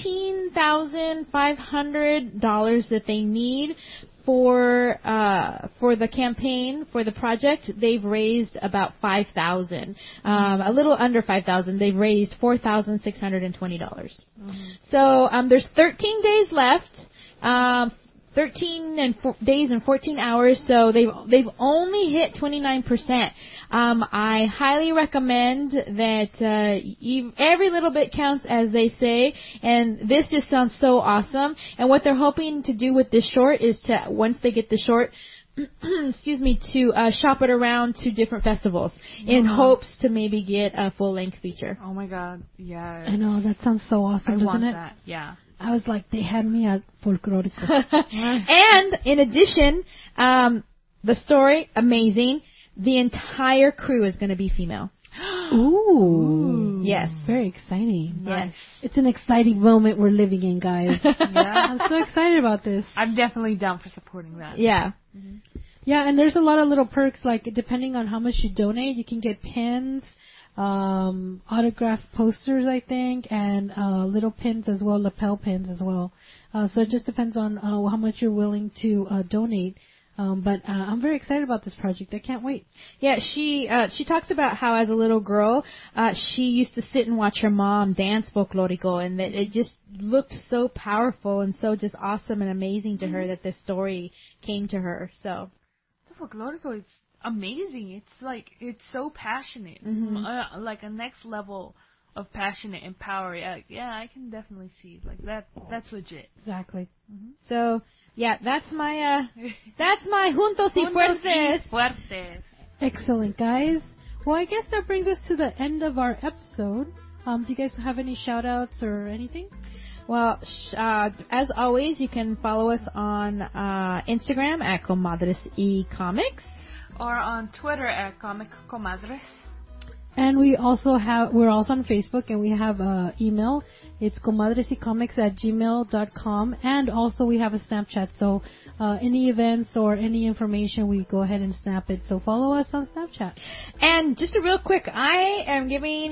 $15,500 that they need for the campaign, for the project, they've raised about $5,000. A little under $5,000. They've raised $4,620. Mm-hmm. So there's 13 days left. 13 days and 14 hours, so they've only hit 29%. I highly recommend that every little bit counts, as they say, and this just sounds so awesome. And what they're hoping to do with this short is to, once they get the short, to shop it around to different festivals in hopes to maybe get a full-length feature. Oh my god, yeah. I know, that sounds so awesome, doesn't want it? That, yeah. I was like, they had me at folklorico. And in addition, the story, amazing. The entire crew is going to be female. Ooh. Yes. Very exciting. Yes. It's an exciting moment we're living in, guys. Yeah. I'm so excited about this. I'm definitely down for supporting that. Yeah. Mm-hmm. Yeah, and there's a lot of little perks, like depending on how much you donate, you can get pins, autographed posters, I think, and little pins as well, lapel pins as well. So it just depends on how much you're willing to donate. But I'm very excited about this project. I can't wait. Yeah, she talks about how as a little girl, she used to sit and watch her mom dance folklorico, and that it just looked so powerful and so just awesome and amazing to her that this story came to her. So the folklorico, it's amazing. It's so passionate, like a next level of passionate and power. Yeah, I can definitely see that. That's legit. Exactly. Mm-hmm. So yeah, that's my Juntos y Fuertes. Excellent, guys. Well, I guess that brings us to the end of our episode. Do you guys have any shout-outs or anything? Well, as always, you can follow us on Instagram at Comadres y Comics. Or on Twitter at Comic Comadres. And we're also on Facebook, and we have email. It's comadresycomics@gmail.com, and also we have a Snapchat. So any events or any information, we go ahead and snap it. So follow us on Snapchat. And just a real quick, I am giving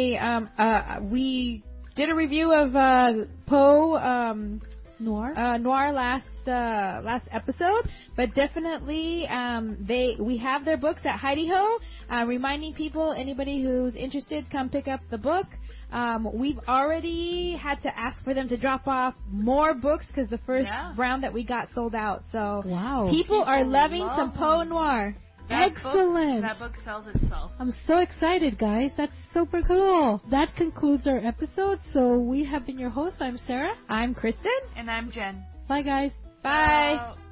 we did a review of Poe Noir last episode, but definitely we have their books at Heidi Ho. Reminding people, anybody who's interested, come pick up the book. We've already had to ask for them to drop off more books because the first round that we got sold out. So people are loving some Poe Noir. Excellent. That book sells itself. I'm so excited, guys. That's super cool. That concludes our episode. So we have been your hosts. I'm Sarah. I'm Kristen. And I'm Jen. Bye, guys. Bye.